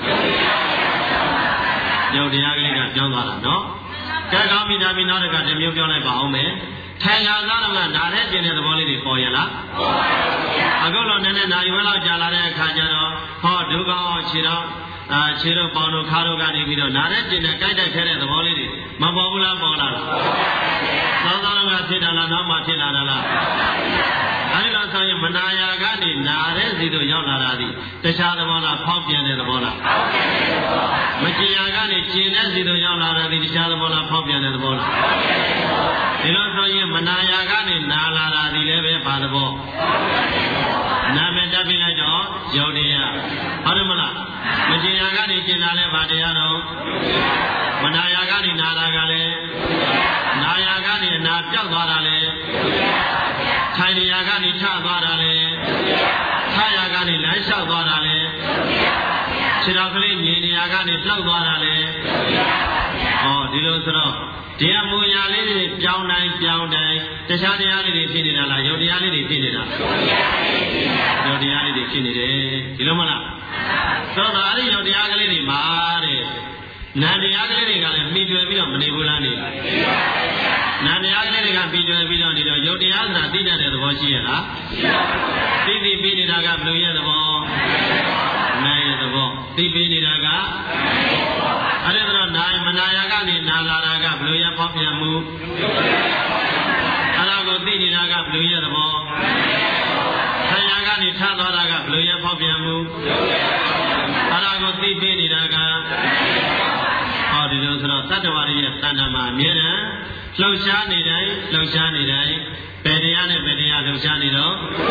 ယုတ်တရားကလေးကပြောင်းသွားတာနော်ကဲကောင်းပြီဒါပြီးနောက်တစ်ခါတစ်မျိုးပြောလိုက်ပါအောင်မယ်ထိုင်ရသားတော့ကနားတဲ့ကျင်တဲ့သဘောလေးတွေပေါ်ရလားပေါ်ပါဘူးဗျာအခုတော့နည်းနည်းနာရီဝဲလောက်ကြာလာတဲ့အခါကျတော့ဟောဒုက္ခခြေတော့ခြေတော့ပေါင်တို့ခါတို့ကနေပြီးတော့နားတဲ့ကျင်တဲ့ကြိုက်တဲ့ခဲတဲ့သဘောလေးတွေမပေါ်ဘူးလားပေါ်လာလားပေါ်ပါဘူးဗျာသောသောကဖြစ်တာလားနောက်မှဖြစ်လာတာလားအဲဒီလိုဆိုရင်မနာယာကနေနာတဲ့စီတို့ရောက်လာတာဒီတခြားသဘောလားဖောက်ပြန်တဲ့သဘောလားဖောက်ပြန်တဲ့သဘောမကျင်ယာကနေကျင်တဲ့စီတို့ရောက်လာတာဒီတခြားသဘောလားဖောက်ပြန်တဲ့သဘောလားဖောက်ပြန်တဲ့သဘောဒီလိုဆိုရင်မနာယာကနေနာလာတာဒီလည်းပဲဘာသဘောနာမည်တက်ပြီးလိုက်တော့ယုတ်တရားဟုတ်တယ်မလားမကျင်ယာကနေကျင်လာလဲဘာတရားတော့မနာယာကနေနာတာကလည်းနာယာကနေနာပြောက်သွားတာလဲထိုင်နေရာကနေထသွားတာလေထရာကနေလမ်းလျှောက်သွားတာလေခြေတော်ကလေးညင်နေရာကနေလှုပ်သွားတာလေဟောဒီလိုဆိုတော့ဒီအမူအရာလေးတွေပြောင်းတိုင်းတခြားတရားလေးတွေဖြစ်နေတာလားယုတ်တရားလေးတွေဖြစ်နေတာယုတ်တရားလေးတွေဖြစ်နေတယ်ဒီလိုမလားဆိုတော့အဲ့ဒီယုတ်တရားကလေးတွေမှာတဲ့နာတရားကလေးတွေကလည်းမှီတွယ်ပြီးတော့မနေဘူးလားနေနာတရားကလေးတွေကပြီးကျွယ်ပြီးတော့နေတော့ယုတ်တရားဆိုတာသိတတ်တဲ့သဘောရှိရလားသိပြီးနေတာကဘယ်လိုရဲ့သဘောနာရဲ့သဘောသိပြီးနေတာကအဲ့ဒါတော့နာမနာယကနေနာလာတာကဘယ်လိုရဲ့ဖောက်ပြန်မှုအဲ့ဒါကိုသိနေတာကဘယ်လိုရဲ့သဘောဆရာကနေထသွားတာကဘယ်လိုရဲ့ဖောက်ပြန်မှုအဲ့ဒါကိုသိပြီးနေတာကဟောဒီလိုဆိုတော့တတ္တဝါရဲ့တဏ္ဍာမှာအမြဲတမ်းလှုပ်ရှားနေတိုင်းဘယ်တရားနဲ့ဘယ်တရားလှုပ်ရှားနေတော့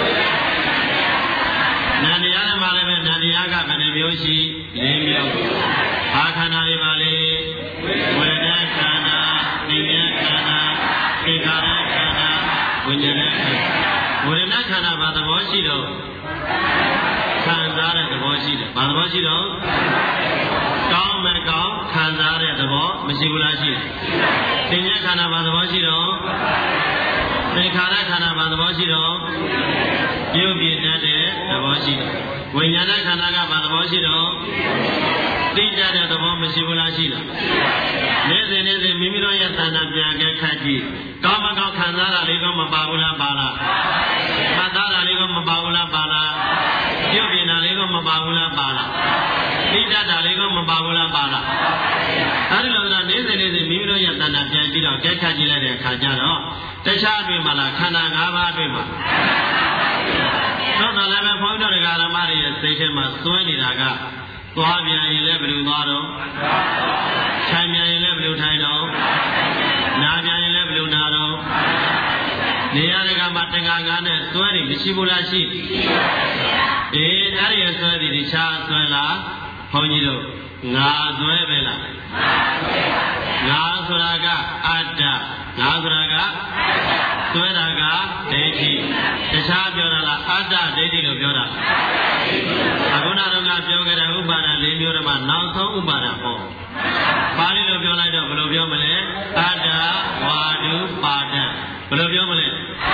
နန္တရားနဲ့မှလည်းပဲနန္တရားကဘယ်နှမျိုးရှိ၄မျိုးဘာခန္ဓာတွေပါလဲဝေဒနာခန္ဓာပညာခန္ဓာသင်္ခါရခန္ဓာဝိညာဉ်ခန္ဓာဝေဒနာခန္ဓာဘာသဘောရှိတော့ခံစားတဲ့သဘောရှိတယ်ဘာသဘောရှိတော့ကောင်းမကောင်းခံစားတဲ့သဘောမရှိဘူးလားရှိတယ်သင်္ညာခန္ဓာဘာသဘောရှိတော့သင်္ခါရခန္ဓာဘာသဘောရှိတော့ပြုတ်ပြတတ်တဲ့သဘောရှိတယ်ဝိညာဏခန္ဓာကဘာသဘောရှိတော့သိတတ်တဲ့သဘောမရှိဘူးလားရှိလားနေ့စဉ်မိမိတို့ရဲ့တဏ္ဍာပြန်ခဲ့ခတ်ကြည့်ကောင်းမကောင်းခံစားတာလေးကမပါဘူးလားပါလားမှတ်သားတာလေးကမပါဘူးလားပါလားပြုတ်ပြတာလေးကမပါဘူးလားပါလားသိတတ်တာလေးကမပါဘူးလားပါလားအဲဒီလိုဆိုနေ့စဉ်မိမိတို့ရဲ့တဏ္ဍာပြန်ပြီးတော့ကဲခတ်ကြည့်လိုက်တဲ့တဲ့ခါကျတော့တခြားတွေမှာလားခန္ဓာ၅ပါးတွေမှာတော့လည်းပဲဘုန်းကြီးတို့ဓမ္မတွေရဲ့စိတ်ထဲမှာစွဲနေတာကသွားပြန်ရင်လည်းဘယ်လိုသွားတော့ထိုင်ပြန်ရင်လည်းဘယ်လိုထိုင်တော့နာပြန်ရင်လည်းဘယ်လိုနာတော့နေရာကမှတက္ကငါနဲ့စွဲနေမရှိဘူးလားရှိအဲ့ဒီရဲ့စွဲသည်တခြားစွဲလားဘုန်းကြီးတို့ငါစွဲပဲလားငါဆိုတာကအတ္တငါဆိုတာကစွဲတာကဒိဋ္ဌိတခြားပြောတာလားအတ္တဒိဋ္ဌိလို့ပြောတာအခုနတော့ပြောခဲ့တဲ့ဥပါဒ၄မျိုးတည်းမှာနောက်ဆုံးဥပါဒဟောပါဠိလိုပြောလိုက်တော့ဘယ်လိုပြောမလဲအတ္တဝါဒုပါဒံဘယ်လိုပြောမလဲ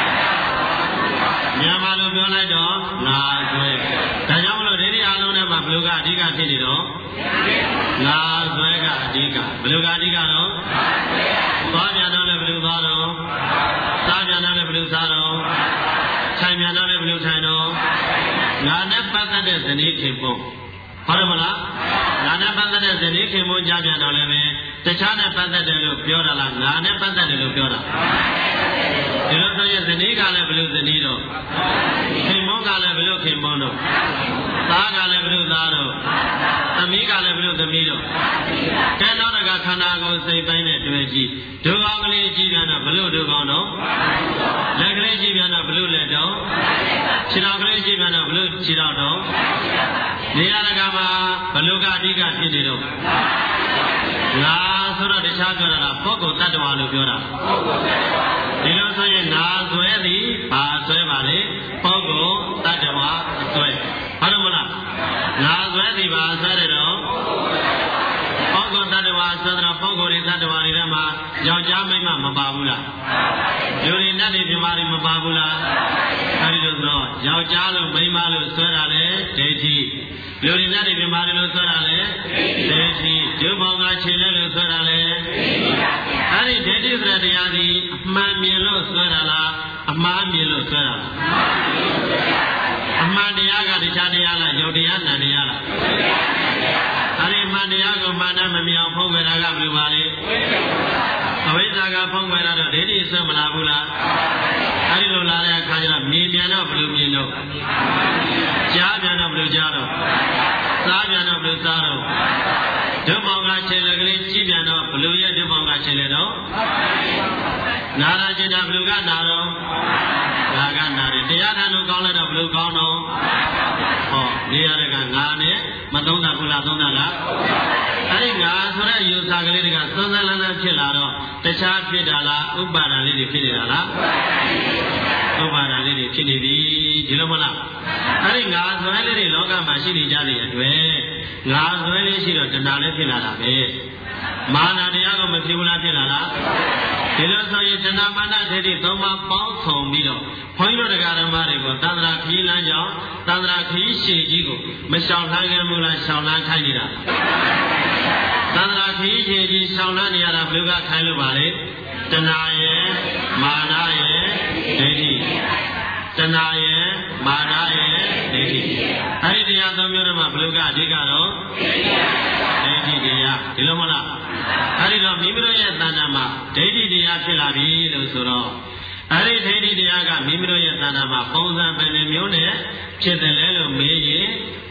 မြန်မာလိုပြောလိုက်တော့ငါစွဲဒါကြောင့်မလို့ဒိဋ္ဌိအလုံးထဲမှာဘယ်လိုကအဓိကဖြစ်နေတော့ငါစွဲကအဓိကဘယ်လိုကအဓိကတော့သွားပြန်တော့လည်းဘယ်လိုသွားတော့စားပြန်တော့လည်းဘယ်လိုစားတော့ထိုင်ပြန်တော့လည်းဘယ်လိုထိုင်တော့ငါနဲ့ပတ်သက်တဲ့ဇနီးခင်ပုံဟုတ်တယ်မလားငါနဲ့ပတ်သက်တဲ့ဇနီးခင်ပုံကြားပြန်တော့လည်းပဲတခြားနဲ့ပတ်သက်တယ်လို့ပြောတာလားငါနဲ့ပတ်သက်တယ်လို့ပြောတာဒီလိုဆိုရင်ဇနီးကလည်းဘယ်လိုဇနီးတော့ခင်ပုံကလည်းဘယ်လိုခင်ပုံတော့သားကလည်းဘယ်လိုသားတော့သမီးကလည်းဘယ်လိုသမီးတော့ကဲနောက်တကခန္ဓာကိုယ်စိတ်ပိုင်းနဲ့တွေ့ကြည့်ဒုကောင်းကလေးကြည့်ပြန်တော့ဘယ်လိုဒုကောင်းတော့လက်ကလေးကြည့်ပြန်တော့ဘယ်လိုလက်တော့ခြေတော်ကလေးကြည့်ပြန်တော့ဘယ်လိုခြေတော်တော့နေရာတကာမှာဘယ်လိုကအဓိကဖြစ်နေတော့ငါဆိုတော့တခြားပြောတာကပုဂ္ဂိုလ်တ attva လို့ပြောတာဒီလိုဆိုရင်ငါဆွဲသည်ဘာဆွဲပါလဲပုဂ္ဂိုလ်တ attva ဆွဲဟုတ်တယ်မလားငါဆွဲသည်ဘာဆွဲတယ်တော့ပုဂ္ဂိုလ်တ attva ဆိုတော့ပုဂ္ဂိုလ်တွေတ attva တွေထဲမှာယောက်ျားမိန်းမမပါဘူးလားလူတွေနဲ့တွေပြမာတွေမပါဘူးလားအဲဒီလိုဆိုတော့ယောက်ျားလို့မိန်းမလို့ဆွဲတာလေဒိဋ္ဌိလူတွေနဲ့တွေပြမာတွေလို့ဆွဲတာလေဒိဋ္ဌိဒုဘောင်ကခြေလဲလို့ဆွဲတာလေအဲဒီဒိဋ္ဌိဆိုတဲ့တရားသည်အမှန်မြင်လို့ဆွဲတာလားအမှားမြင်လို့ဆွဲတာလားအမှန်တရားကတရားတရားလားယုတ်တရားနာတရားလားအဲဒီမှန်တရားကိုမှန်တယ်မမြင်အောင်ဖုံးကြတာကဘယ်လိုပါလဲအဝိဇ္ဇာကဖုံးကြတာတော့ဒိဋ္ဌိဆွဲမလာဘူးလားအဲဒီလိုလာတဲ့အခါကျတော့မြင်ပြန်တော့ဘယ်လိုမြင်တော့ကြားပြန်တော့ဘယ်လိုကြားတော့စားပြန်တော့ဘယ်လိုစားတော့ဒုဘောင်ကခြေလက်ကလေးကြည့်ပြန်တော့ဘယ်လိုရဲ့ဒုဘောင်ကခြေလက်တော့နာရကျင်တာဘယ်လိုကနာတော့ဒါကနာတယ်တရားထမ်းလို့ကောင်းလိုက်တော့ဘယ်လိုကောင်းတော့ဟောနေရာကငါနဲ့မသုံးတာဘူးလားသုံးတာလားအဲဒီငါဆိုတဲ့ယူဆကလေးတွေကသုံးသလန်းဖြစ်လာတော့တခြားဖြစ်တာလားဥပါဒာလေးတွေဖြစ်နေတာလားဥပါဒာလေးတွေဖြစ်နေပြီဒီလိုမလားအဲဒီငါဆွဲလေးတွေလောကမှာရှိနေကြတဲ့အတွက်ငါဆွဲလေးရှိတော့တဏှာလည်းဖြစ်လာတာပဲမာနတရားကမဖြစ်ဘူးလားဖြစ်လာလားဒီလိုဆိုရင်တဏှာမာနဒိဋ္ဌိသုံးပါးပေါင်းစုံပြီးတော့ဘုန်းကြီးတို့တရားဓမ္မတွေကိုသန္တရာခီးလမ်းကြောင်းသန္တရာခီးရှည်ကြီးကိုမရှောင်လှမ်းခင်မူလားရှောင်လှမ်းခိုင်းနေတာသန္တရာခီးရှည်ကြီးရှောင်လှမ်းနေရတာဘယ်လိုကခိုင်းလို့ပါလဲတဏှာရဲ့မာနရဲ့ဒိဋ္ဌိတဏှာရဲ့မာနရဲ့ဒိဋ္ဌိအဲဒီတရားသုံးမျိုးတွေမှာဘယ်လိုကအဓိကတော့ဒိဋ္ဌိတရားဒီလိုမလားအဲဒီတော့မိမိတို့ရဲ့တဏ္ဍာမှာဒိဋ္ဌိတရားဖြစ်လာပြီလို့ဆိုတော့အဲဒီဒိဋ္ဌိတရားကမိမိတို့ရဲ့တဏ္ဍာမှာပုံစံဘယ်နှမျိုးနဲ့ဖြစ်တယ်လဲလို့မေးရင်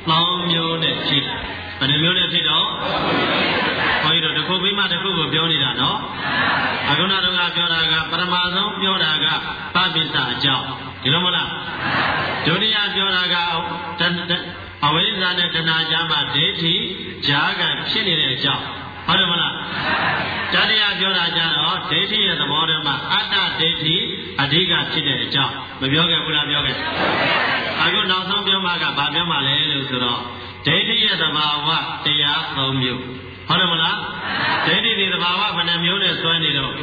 3မျိုးနဲ့ဖြစ်ဘယ်နှမျိုးနဲ့ဖြစ်တော့ဘုန်းကြီးတို့တစ်ခုပြီးမှတစ်ခုကိုပြောနေတာနော်အခုနကတော့ပြောတာကပထမဆုံးပြောတာကပပိစ္ဆအကြောင်းဒီလိုမလားဒုတိယပြောတာကအဝိဇ္ဇာနဲ့တဏှာကြားမှာဒိဋ္ဌိကြားကဖြစ်နေတဲ့အကြောင်းဟုတ်တယ်မလားတတိယပြောတာကြတော့ဒိဋ္ဌိရဲ့သဘောတည်းမှာအတ္တဒိဋ္ဌိအဓိကဖြစ်တဲ့အကြောင်းမပြောခဲ့ဘူးလားပြောခဲ့အခုနောက်ဆုံးပြောမှာကဘာပြောမှာလဲလို့ဆိုတော့ဒိဋ္ဌိရဲ့သဘာဝတရား3မျိုးဟုတ်တယ်မလားဒိဋ္ဌိဒီသဘာဝဘယ်နှမျိုးနဲ့စွဲနေတော့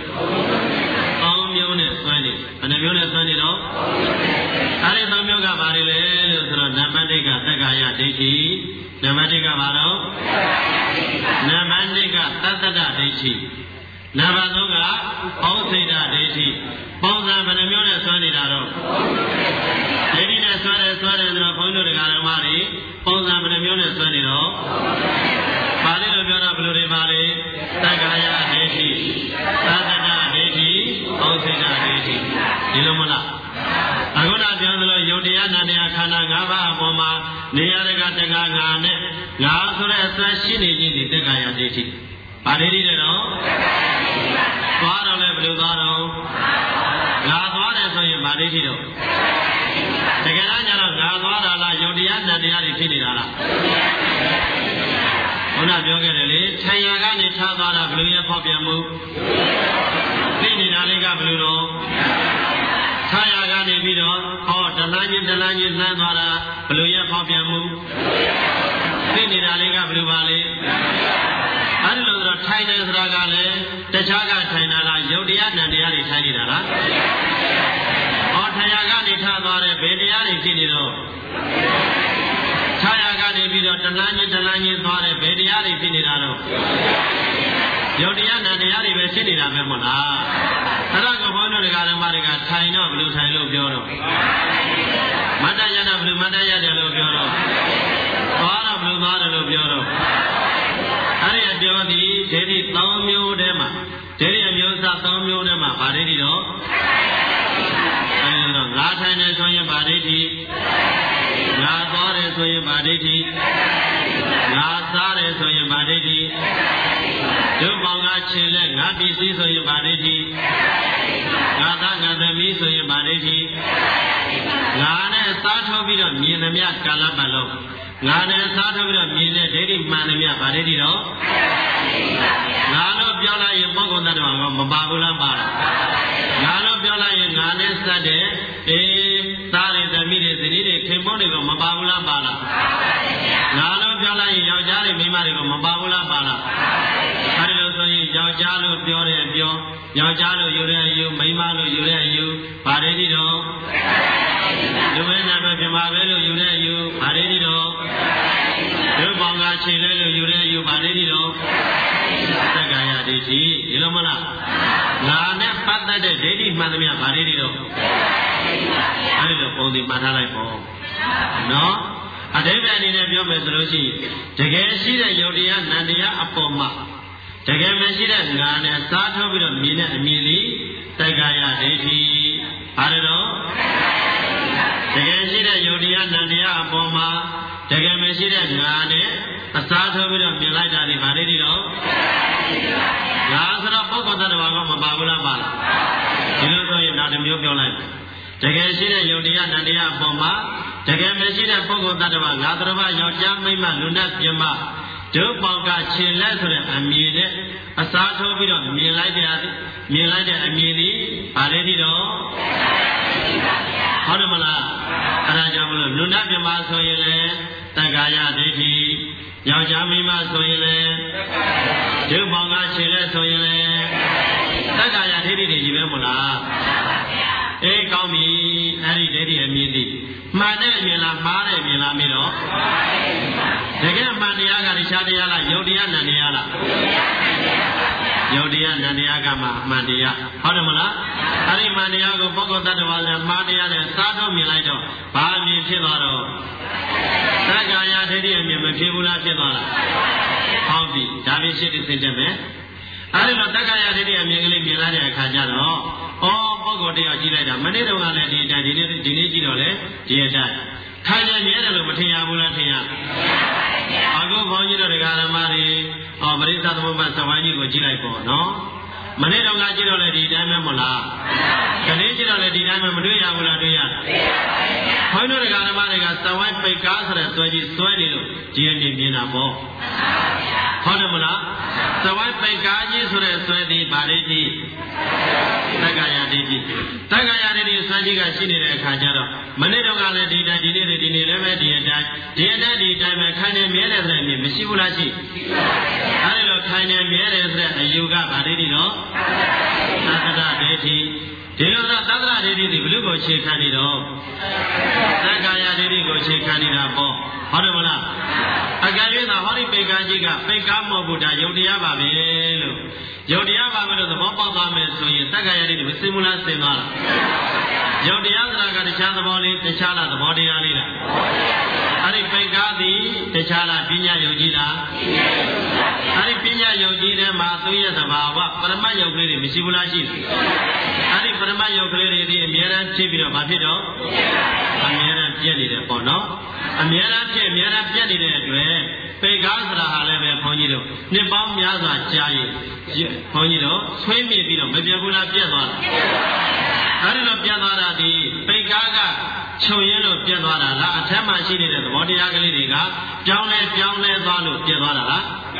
3မျိုးနဲ့စွဲနေဘယ်နှမျိုးနဲ့စွဲနေတော့အဲဒီ3မျိုးကဘာတွေလဲလို့ဆိုတော့နံပါတ်1ကသက္ကာယဒိဋ္ဌိနံပါတ်2ကဘာတော့နံပါတ်2ကသတ္တဒဒိဋ္ဌိနံပါတ်3ကဩစိဒဒိဋ္ဌိပုံစံဘယ်နှမျိုးနဲ့စွဲနေတာတော့ဒိဋ္ဌိနဲ့စွဲတယ်ဆိုတော့ဘုန်းကြီးတို့တရားဓမ္မတွေပုံစံဘယ်နှမျိုးနဲ့စွဲနေတော့ပါဠိလိုပြောတာဘယ်လိုတွေပါလဲသက္ကာယဒိဋ္ဌိသတ္တဒဒိဋ္ဌိဩဒီလိုမလားအခုနပြောသလိုယုတ်တရားနာတရားခန္ဓာ၅ပါးအပေါ်မှာနေရာတကတက္ကငါနဲ့ငါဆိုတဲ့အစွမ်းရှိနေခြင်းဒီတက္ကရာဒိဋ္ဌိဗာဒိဋ္ဌိတဲ့တော့သွားတော့လဲဘယ်လိုသွားတော့ငါသွားတယ်ဆိုရင်ဗာဒိဋ္ဌိတော့တကယ်တော့ညတော့ငါသွားတာလားယုတ်တရားနာတရားတွေဖြစ်နေတာလားခုနပြောခဲ့တယ်လေခြံရကနေထားသွားတာဘယ်လိုရဖောက်ပြန်မှုသိနေတာလေးကဘယ်လိုတော့ခြံရကနေပြီးတော့ဟောတလန်းချင်းလှမ်းသွားတာဘယ်လိုရဖောက်ပြန်မှုသိနေတာလေးကဘယ်လိုပါလဲအဲ့လိုဆိုတော့ထိုင်တယ်ဆိုတာကလည်းတခြားကထိုင်တာလားယုတ်တရားနံတရားတွေထိုင်နေတာလားဟောခြံရကနေထားသွားတယ်ဘယ်တရားတွေဖြစ်နေတော့ခြားရကနေပြီးတော့တလန်းချင်းသွားတယ်ဘယ်တရားတွေဖြစ်နေတာတော့ယုတ်တရားနံတရားတွေပဲဖြစ်နေတာပဲမဟုတ်လားအဲ့ဒါကဘုန်းတော်တွေကဓမ္မတွေကထိုင်တော့ဘယ်လိုထိုင်လို့ပြောတော့မတ္တရတာဘယ်လိုမတ္တရတယ်လို့ပြောတော့သွားတော့ဘယ်လိုသွားတယ်လို့ပြောတော့အဲ့ဒီအပြောသည်ဒိဋ္ဌိ3မျိုးထဲမှာဒိဋ္ဌိအမျိုးအစား3မျိုးထဲမှာဗာဒိဋ္ဌိတော့အဲ့တော့ငါထိုင်တယ်ဆိုရင်ဗာဒိဋ္ဌိငါသွားတယ်ဆိုရင်ဗာဒိဋ္ဌိငါစားတယ်ဆိုရင်ဗာဒိဋ္ဌိဒုပေါင်းကခြေလက်ငါပစ္စည်းဆိုရင်ဗာဒိဋ္ဌိငါသားငါသမီးဆိုရင်ဗာဒိဋ္ဌိငါနဲ့စားထုတ်ပြီးတော့မြင်သမျှကာလပတ်လုံးငါနဲ့စားထုတ်ပြီးတော့မြင်တဲ့ဒိဋ္ဌိမှန်သမျှဗာဒိဋ္ဌိတော့ငါလို့ပြောလိုက်ရင်ပုဂ္ဂိုလ်သတ္တဝါကမပါဘူးလားပါလားငါလို့ပြောလိုက်ရင်ငါနဲ့စတဲ့သားတွေသမီးတွေဇနီးတွေခင်ပွန်းတွေကမပါဘူးလားပါလားငါလို့ပြောလိုက်ရင်ယောက်ျားတွေမိန်းမတွေကမပါဘူးလားပါလားအဲဒီလိုဆိုရင်ယောက်ျားလို့ပြောတဲ့အပြောယောက်ျားလို့ယူတဲ့အယူမိန်းမလို့ယူတဲ့အယူဗာဒိဋ္ဌိတော့လူဝိညာဉ်ပဲပြမပဲလို့ယူတဲ့အယူဗာဒိဋ္ဌိတော့ဒုပေါင်းကခြေလဲလို့ယူတဲ့အယူဗာဒိဋ္ဌိတော့သက္ကာယဒိဋ္ဌိဒီလိုမလားငါနဲ့ပတ်သက်တဲ့ဒိဋ္ဌိမှန်သမျှဗာဒိဋ္ဌိတော့အဲဒီလိုပုံသင်မှတ်ထားလိုက်ပေါ့နော်အဓိပ္ပာယ်အနေနဲ့ပြောမယ်ဆိုလို့ရှိရင်တကယ်ရှိတဲ့ယုတ်တရားနံတရားအပေါ်မှာတကယ်မရှိတဲ့ငါနဲ့စားထုတ်ပြီးတော့မြင်တဲ့အမြင်လေးသက္ကာယဒိဋ္ဌိအားတော့တကယ်ရှိတဲ့ယုတ်တရားနံတရားအပေါ်မှာတကယ်မရှိတဲ့ငါနဲ့အစားထုတ်ပြီးတော့မြင်လိုက်တာဒီဗာဒိဋ္ဌိတော့ငါဆိုတော့ပုဂ္ဂိုလ်သတ္တဝါကမပါဘူးလားပါလားဒီလိုဆိုရင်နောက်တစ်မျိုးပြောလိုက်တကယ်ရှိတဲ့ယုတ်တရားနံတရားအပေါ်မှာတကယ်မရှိတဲ့ပုဂ္ဂိုလ်သတ္တဝါငါတော်ဘာယောက်ျားမိန်းမလူနဲ့ပြင်မဒုပေါင်းကခြေလက်ဆိုတဲ့အမြင်နဲ့အစားထိုးပြီးတော့မြင်လိုက်တဲ့အမြင်လေးဗာဒိဋ္ဌိတော့ဟုတ်တယ်မလားအဲ့ဒါကြောင့်မလို့လူနဲ့ပြင်မဆိုရင်လေသက္ကာယဒိဋ္ဌိယောက်ျားမိန်းမဆိုရင်လေဒုပေါင်းကခြေလက်ဆိုရင်လေသက္ကာယဒိဋ္ဌိတွေကြီးပဲမလားအေးကောင်းပြီအဲ့ဒီဒိဋ္ဌိအမြင်သည်မှန်တဲ့အမြင်လားမှားတဲ့အမြင်လားမေးတော့တကယ်မှန်တရားကတရားတရားလားယုတ်တရားနံတရားလားယုတ်တရားနံတရားကမှမှန်တရားဟုတ်တယ်မလားအဲ့ဒီမှန်တရားကိုပုဂ္ဂိုလ်တ attva လည်းမှားတရားနဲ့စားထုတ်မြင်လိုက်တော့ဘာအမြင်ဖြစ်သွားတော့သက္ကာယဒိဋ္ဌိအမြင်မဖြစ်ဘူးလားဖြစ်သွားလားဟုတ်ပြီဒါပြည့်ရှိတဲ့စိတ်တည်းပဲအဲ့ဒီတော့သက္ကာယဒိဋ္ဌိအမြင်ကလေးမြင်လာတဲ့အခါကျတော့ပုဂ္ဂိုလ်တရားကြည့်လိုက်တာမနေ့တုန်းကလည်းဒီအတိုင်းဒီနေ့ကြည့်တော့လေဒီအတိုင်းခိုင်နေမြဲတယ်လို့မထင်ရဘူးလားထင်ရအခုဘုန်းကြီးတို့တရားဓမ္မတွေပရိသတ်သမုပ္ပါသဝိုင်းကြီးကိုကြည့်လိုက်ပေါ့နော်မနေ့တုန်းကကြည့်တော့လေဒီအတိုင်းပဲမဟုတ်လားခဏကြည့်တော့လေဒီအတိုင်းပဲမတွေ့ရဘူးလားတွေ့ရဘုန်းကြီးတို့တရားဓမ္မတွေကသဝိုင်းပိတ်ကားဆိုတဲ့ဆွဲကြီးဆွဲနေလို့ဒီအနေမြင်တာပေါ့ဟုတ်တယ်မလားသဝိုင်းပိတ်ကားကြီးဆိုတဲ့ဆွဲသည်ဗာဒိဋ္ဌိသက္ကာယဒိဋ္ဌိသက္ကာယဒိဋ္ဌိဆွဲကြီးကရှိနေတဲ့အခါကျတော့မနေ့တုန်းကလည်းဒီတိုင်းဒီနေ့လည်းပဲဒီအတိုင်းပဲခိုင်နေမြဲတယ်ဆိုတဲ့အမြင်မရှိဘူးလားရှိအဲဒီလိုခိုင်နေမြဲတယ်ဆိုတဲ့အယူကဗာဒိဋ္ဌိတော့သတ္တရဒိဋ္ဌိဒီလိုတော့သတ္တရဒိဋ္ဌိဒီဘယ်လိုကိုခြေခံနေတော့သက္ကာယဒိဋ္ဌိကိုခြေခံနေတာပေါ့ဟုတ်တယ်မလားအကယ်၍သာဟောဒီပေကားကြီးကပေကားမဟုတ်ဘူးဒါယုတ်တရားပါပဲလို့ယုတ်တရားပါပဲလို့သဘောပေါက်သွားမယ်ဆိုရင်သက္ကာယဒိဋ္ဌိမစင်ဘူးလားစင်သွားလားယုတ်တရားဆိုတာကတခြားသဘောလေးတခြားလားသဘောတရားလေးလားအဲ့ဒီပေကားသည်တခြားလားပညာယုတ်ကြီးလားအဲ့ဒီပညာယုတ်ကြီးထဲမှာသူရဲ့သဘာဝပရမတ်ယုတ်ကလေးတွေမရှိဘူးလားရှိအဲ့ဒီပရမယုတ်ကလေးတွေဒီအမြဲတမ်းဖြစ်ပြီးတော့ဘာဖြစ်တော့အမြဲတမ်းပြည့်နေတယ်ပေါ့နော်အမြဲတမ်းဖြစ်အမြဲတမ်းပြည့်နေတဲ့အတွက်ပိတ်ကားဆိုတာဟာလည်းပဲဘုန်းကြီးတို့နှစ်ပေါင်းများစွာကြာရင်ဘုန်းကြီးတို့ဆွေးမြေ့ပြီးတော့မပြတ်ဘူးလားပြတ်သွားတာအဲဒီလိုပြတ်သွားတာဒီပိတ်ကားကချုပ်ရင်းလို့ပြတ်သွားတာလားအထက်မှာရှိနေတဲ့သဘောတရားကလေးတွေကပြောင်းလဲသွားလို့ပြတ်သွားတာလား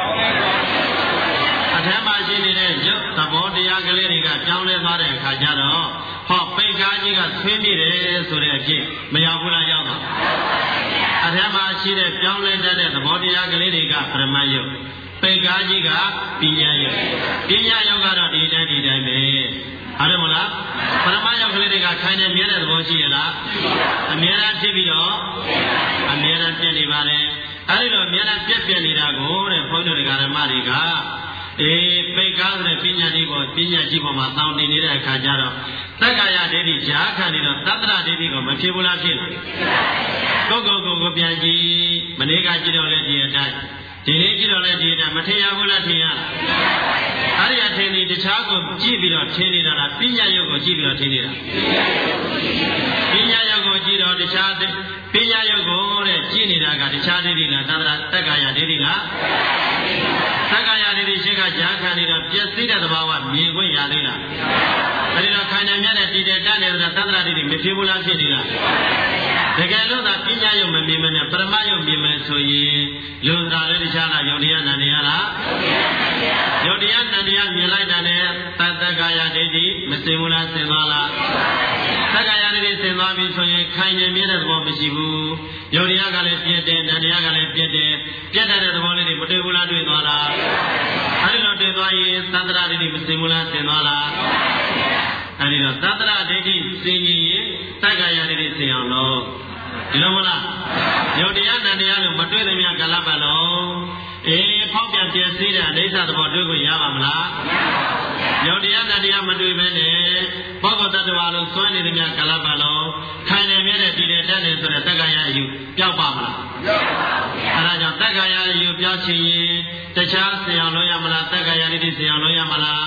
အထက်မှာရှိနေတဲ့ရုပ်သဘောတရားကလေးတွေကပြောင်းလဲသွားတဲ့အခါကျတော့ဟောပိတ်ကားကြီးကဆွေးမြေ့တယ်ဆိုတဲ့အဖြစ်မရောက်ဘူးလားရောက်တော့အထက်မှာရှိတဲ့ပြောင်းလဲတတ်တဲ့သဘောတရားကလေးတွေကပရမယုတ်ပိတ်ကားကြီးကပညာယုတ်ပညာယုတ်ကတော့ဒီတိုင်းပဲဟုတ်တယ်မလားပရမယုတ်ကလေးတွေကခိုင်နေမြဲတဲ့သဘောရှိရလားအမြဲတမ်းဖြစ်ပြီးတော့အမြဲတမ်းပြည့်နေပါတယ်အဲဒီလိုအမြဲတမ်းပြည့်နေတာကိုတဲ့ဘုန်းတော်ဓမ္မတွေကပိတ်ကားတဲ့ပညာကြီးပေါ်မှာတောင်းတင်နေတဲ့အခါကျတော့သက္ကာယဒိဋ္ဌိဈာခံနေတော့သတ္တရဒိဋ္ဌိကိုမဖြစ်ဘူးလားဖြစ်လားကိုပြန်ကြည့်မနေ့ကကြည့်တော့လေဒီအတိုင်းဒီနေ့ကြည့်တော့လေဒီအတိုင်းမထင်ရဘူးလားထင်ရလားအဲ့ဒီအထင်ဒီတခြားကိုကြည့်ပြီးတော့ထင်နေတာလားပညာယုတ်ကိုကြည့်ပြီးတော့ထင်နေတာပညာယုတ်ကိုကြည့်တော့တခြားပညာယုတ်ကိုတဲ့ကြည့်နေတာကတခြားဒိဋ္ဌိလားသက္ကာယဒိဋ္ဌိလားသက္ကာယဒိဋ္ဌိရှိကဈာခံနေတော့ပြည့်စည်တဲ့သဘာဝမြင်ခွင့်ရသေးလားအဲဒီတော့ခိုင်နေမြတ်တဲ့တည်တဲ့တတ်နေတဲ့သတ္တရဒိဋ္ဌိမဖြစ်ဘူးလားဖြစ်နေတာတကယ်လို့သာပညာယုတ်မမြင်မနဲ့ပရမယုတ်မြင်မယ်ဆိုရင်လူသာလည်းတခြားလားယုတ်တရားနန္တရားလားယုတ်တရားနန္တရားမြင်လိုက်တာနဲ့သက္ကာယဒိဋ္ဌိမစင်ဘူးလားစင်သွားလားသက္ကာယဒိဋ္ဌိစင်သွားပြီဆိုရင်ခိုင်နေမြဲတဲ့သဘောမရှိဘူးယုတ်တရားကလည်းပြည့်တယ်နန္တရားကလည်းပြည့်တယ်ပြည့်တဲ့သဘောလေးတွေမတွေ့ဘူးလားတွေ့သွားလားအဲဒီလိုတွေ့သွားရင်သတ္တရဒိဋ္ဌိမစင်ဘူးလားစင်သွားလားအဲဒီတော့သတ္တရဒိဋ္ဌိစင်ရင်သက္ကာယဒိဋ္ဌိစင်အောင်လို့ဒီလိုမလားယုတ်တရားနန္တရားလို့မတွေ့တဲ့မြတ်ကာလပတ်လုံးဖောက်ပြန်ပြည့်စည်တဲ့အနိစ္စသဘောတွေ့ခွင့်ရပါမလားယုတ်တရားနန္တရားမတွေ့ဘဲနဲ့ဘောဂတ္တဝါလို့စွန့်နေတဲ့မြတ်ကာလပတ်လုံးခိုင်နေမြဲတဲ့တည်တဲ့တတ်နေဆိုတဲ့သက္ကာယအယူပျောက်ပါမလားပျောက်ပါဘူးအဲဒါကြောင့်သက္ကာယအယူပျောက်ခြင်းရင်တခြားဆင်အောင်လို့ရမလားသက္ကာယဒိဋ္ဌိဆင်အောင်လို့ရမလား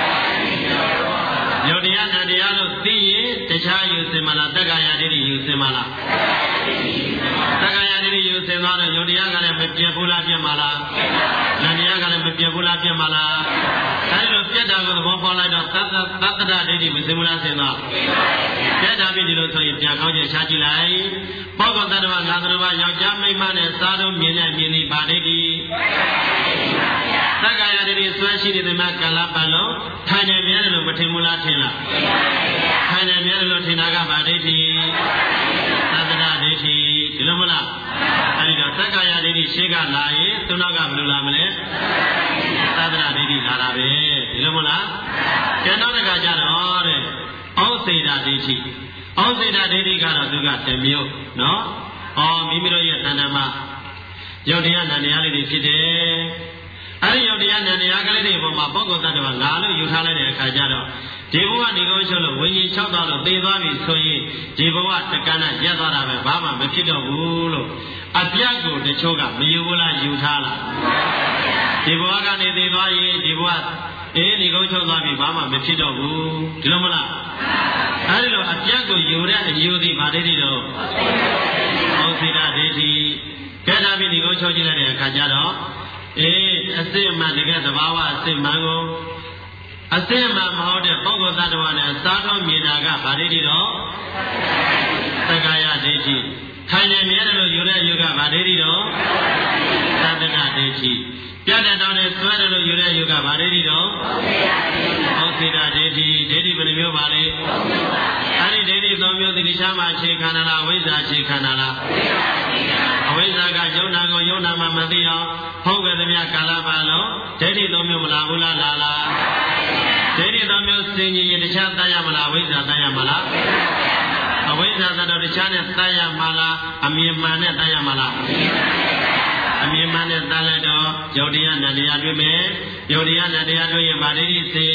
ယုတ်တရားနန္တရားလို့သိရင်တခြားယူစင်မလားသက္ကာယဒိဋ္ဌိယူစင်မလားသက္ကာယဒိဋ္ဌိယူစင်သွားတော့ယုတ်တရားကလည်းမပြတ်ဘူးလားပြတ်မလားနန္တရားကလည်းမပြတ်ဘူးလားပြတ်မလားအဲဒီလိုပြတ်တာကိုသဘောပေါက်လိုက်တော့သတ္တရဒိဋ္ဌိမစင်ဘူးလားစင်သွားပြတ်တာပြီဒီလိုဆိုရင်ပြန်ကောင်းချက်ရှားကြည့်လိုက်ဘောဂတ္တဝါငါတို့ဘာယောက်ျားမိန်းမနဲ့စားတော့မြင်နေပါဒိဋ္ဌိသက္ကာယဒိဋ္ဌိဆွဲရှိနေတဲ့မှာကာလပတ်လုံးထိုင်နေမြဲတယ်လို့မထင်ဘူးလားထင်လားထိုင်နေမြဲတယ်လို့ထင်တာကဗာဒိဋ္ဌိသတ္တရဒိဋ္ဌိဒီလိုမလားအဲဒီတော့သက္ကာယဒိဋ္ဌိရှေ့ကလာရင်သူနောက်ကဘယ်လိုလာမလဲသတ္တရဒိဋ္ဌိလာတာပဲဒီလိုမလားကျန်တော့တခါကျတော့တဲ့ဩစေတဒိဋ္ဌိဩစေတဒိဋ္ဌိကတော့သူကတစ်မျိုးနော်မိမိတို့ရဲ့တဏ္ဍာမှာယုတ်တရားနန္တရားလေးတွေဖြစ်တယ်အဲဒီယုတ်တရားနန္တရားကလေးတွေပေါ်မှာပုဂ္ဂိုလ်တ attva လာလို့ယူထားလိုက်တဲ့အခါကျတော့ဒီဘဝနေကုန်းချုပ်လို့ဝိညာဉ်၆တော့လို့သိသွားပြီဆိုရင်ဒီဘဝတက္ကနာရက်သွားတာပဲဘာမှမဖြစ်တော့ဘူးလို့အပြတ်ကိုတချို့ကမယူဘူးလားယူထားလားဒီဘဝကနေသိသွားရင်ဒီဘဝနေကုန်းချုပ်သွားပြီဘာမှမဖြစ်တော့ဘူးဒီလိုမလားအဲဒီလိုအပြတ်ကိုယူတဲ့အယူသည်ဗာဒိဋ္ဌိတော့ဩစေတဒိဋ္ဌိကဲဒါပြီးနေကုန်းချုပ်ကြည့်လိုက်တဲ့အခါကျတော့အစစ်မှန်တကယ်သဘာဝအစစ်မှန်ကိုအစစ်မှန်မဟုတ်တဲ့ပုဂ္ဂိုလ်သတ္တဝါနဲ့စားတော်မြင်တာကဗာဒိဋ္ဌိတော့သက္ကာယဒိဋ္ဌိခိုင်နေမြဲတယ်လို့ယူတဲ့ယူကဗာဒိဋ္ဌိတော့သတ္တကဒိဋ္ဌိပြတ်တဲ့တောင်းနဲ့သွဲတယ်လို့ယူတဲ့ယူကဗာဒိဋ္ဌိတော့ဩစေတဒိဋ္ဌိဒိဋ္ဌိဘယ်နှမျိုးပါလဲအဲဒီဒိဋ္ဌိ၃မျိုးသတိချမှာအခြေခံတာလားဝိဇ္ဇာအခြေခံတာလားအဝိဇ္ဇာကယုံနာကိုယုံနာမှမသိအောင်ဟုတ်ကဲ့သမျှကာလပါလုံးဒိဋ္ဌိ၃မျိုးမလာဘူးလားလာလားဒိဋ္ဌိ၃မျိုးစင်ကြီးရင်တခြားတတ်ရမလားဝိဇ္ဇာတတ်ရမလားအဝိဇ္ဇာတော့တခြားနဲ့တတ်ရမလားအမြင်မှန်နဲ့တတ်ရမလားအမြင်မှန်နဲ့တတ်လိုက်တော့ယုတ်တရားနန္တရားတွေ့မယ်ယုတ်တရားနန္တရားတွေ့ရင်ဗာဒိဋ္ဌိစေ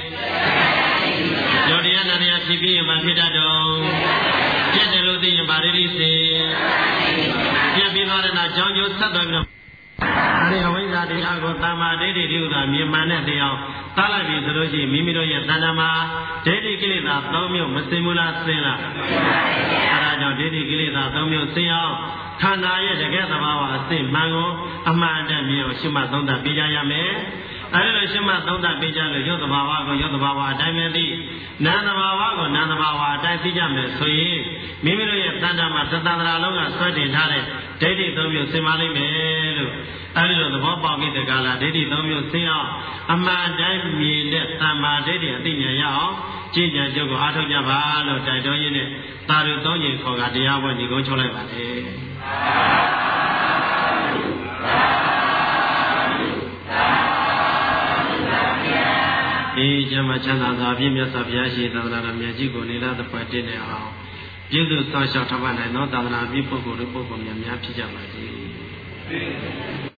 ယုတ်တရားနန္တရားဖြစ်ပြီးရင်ဗာဖြစ်တတ်တော့ပြည့်တယ်လို့သိရင်ဗာဒိဋ္ဌိစေပြည့်ပြီးသွားတဲ့နောက်ကြောင်းကျိုးဆက်သွားပြီးတော့အဲဒီအဝိဇ္ဇာတရားကိုတမ္မာဒိဋ္ဌိဥဒ္ဒါမြင်မှန်တဲ့တရားတားလိုက်ပြီဆိုလို့ရှိရင်မိမိတို့ရဲ့တဏ္ဍာမှာဒိဋ္ဌိကိလေသာ၃မျိုးမစင်ဘူးလားစင်လားအဲဒါကြောင့်ဒိဋ္ဌိကိလေသာ၃မျိုးစင်အောင်ခန္ဓာရဲ့တကယ်သဘာဝအစစ်မှန်ကိုအမှန်တည်းမြင်အောင်ရှုမှတ်သုံးသပ်ပြကြရမယ်အဲဒီလိုရှုမှတ်သုံးသပ်ပြကြလို့ရုပ်သဘာဝကိုရုပ်သဘာဝအတိုင်းပဲသိနာမ်သဘာဝကိုနာမ်သဘာဝအတိုင်းသိကြမယ်ဆိုရင်မိမိတို့ရဲ့တဏ္ဍာမှာသတ္တန္တရာလုံးကဆွဲတင်ထားတဲ့ဒိဋ္ဌိ၃မျိုးစင်ပါလိမ့်မယ်လို့အဲဒီလိုသဘောပေါက်ပြီးတဲ့ကာလဒိဋ္ဌိ၃မျိုးစင်အောင်အမှန်တိုင်းမြင်တဲ့သမ္မာဒိဋ္ဌိအသိဉာဏ်ရအောင်ကျင့်ကြံကြုတ်ကိုအားထုတ်ကြပါလို့တိုက်တွန်းရင်းနဲ့သာဓု၃ချိန်ခေါ်ကတရားပွဲညီကုန်းချုပ်လိုက်ပါလေကျမ်းမှာချမ်းသာစွာဖြင့်မြတ်စွာဘုရားရှိသာသနာတော်မြတ်ကြီးကိုနေလာတဲ့ပွဲတည်နေအောင်ပြုစုစောင့်ရှောက်ထောက်ပံ့နိုင်သောသာသနာပြုပုဂ္ဂိုလ်တို့ပုဂ္ဂိုလ်များဖြစ်ကြပါစေ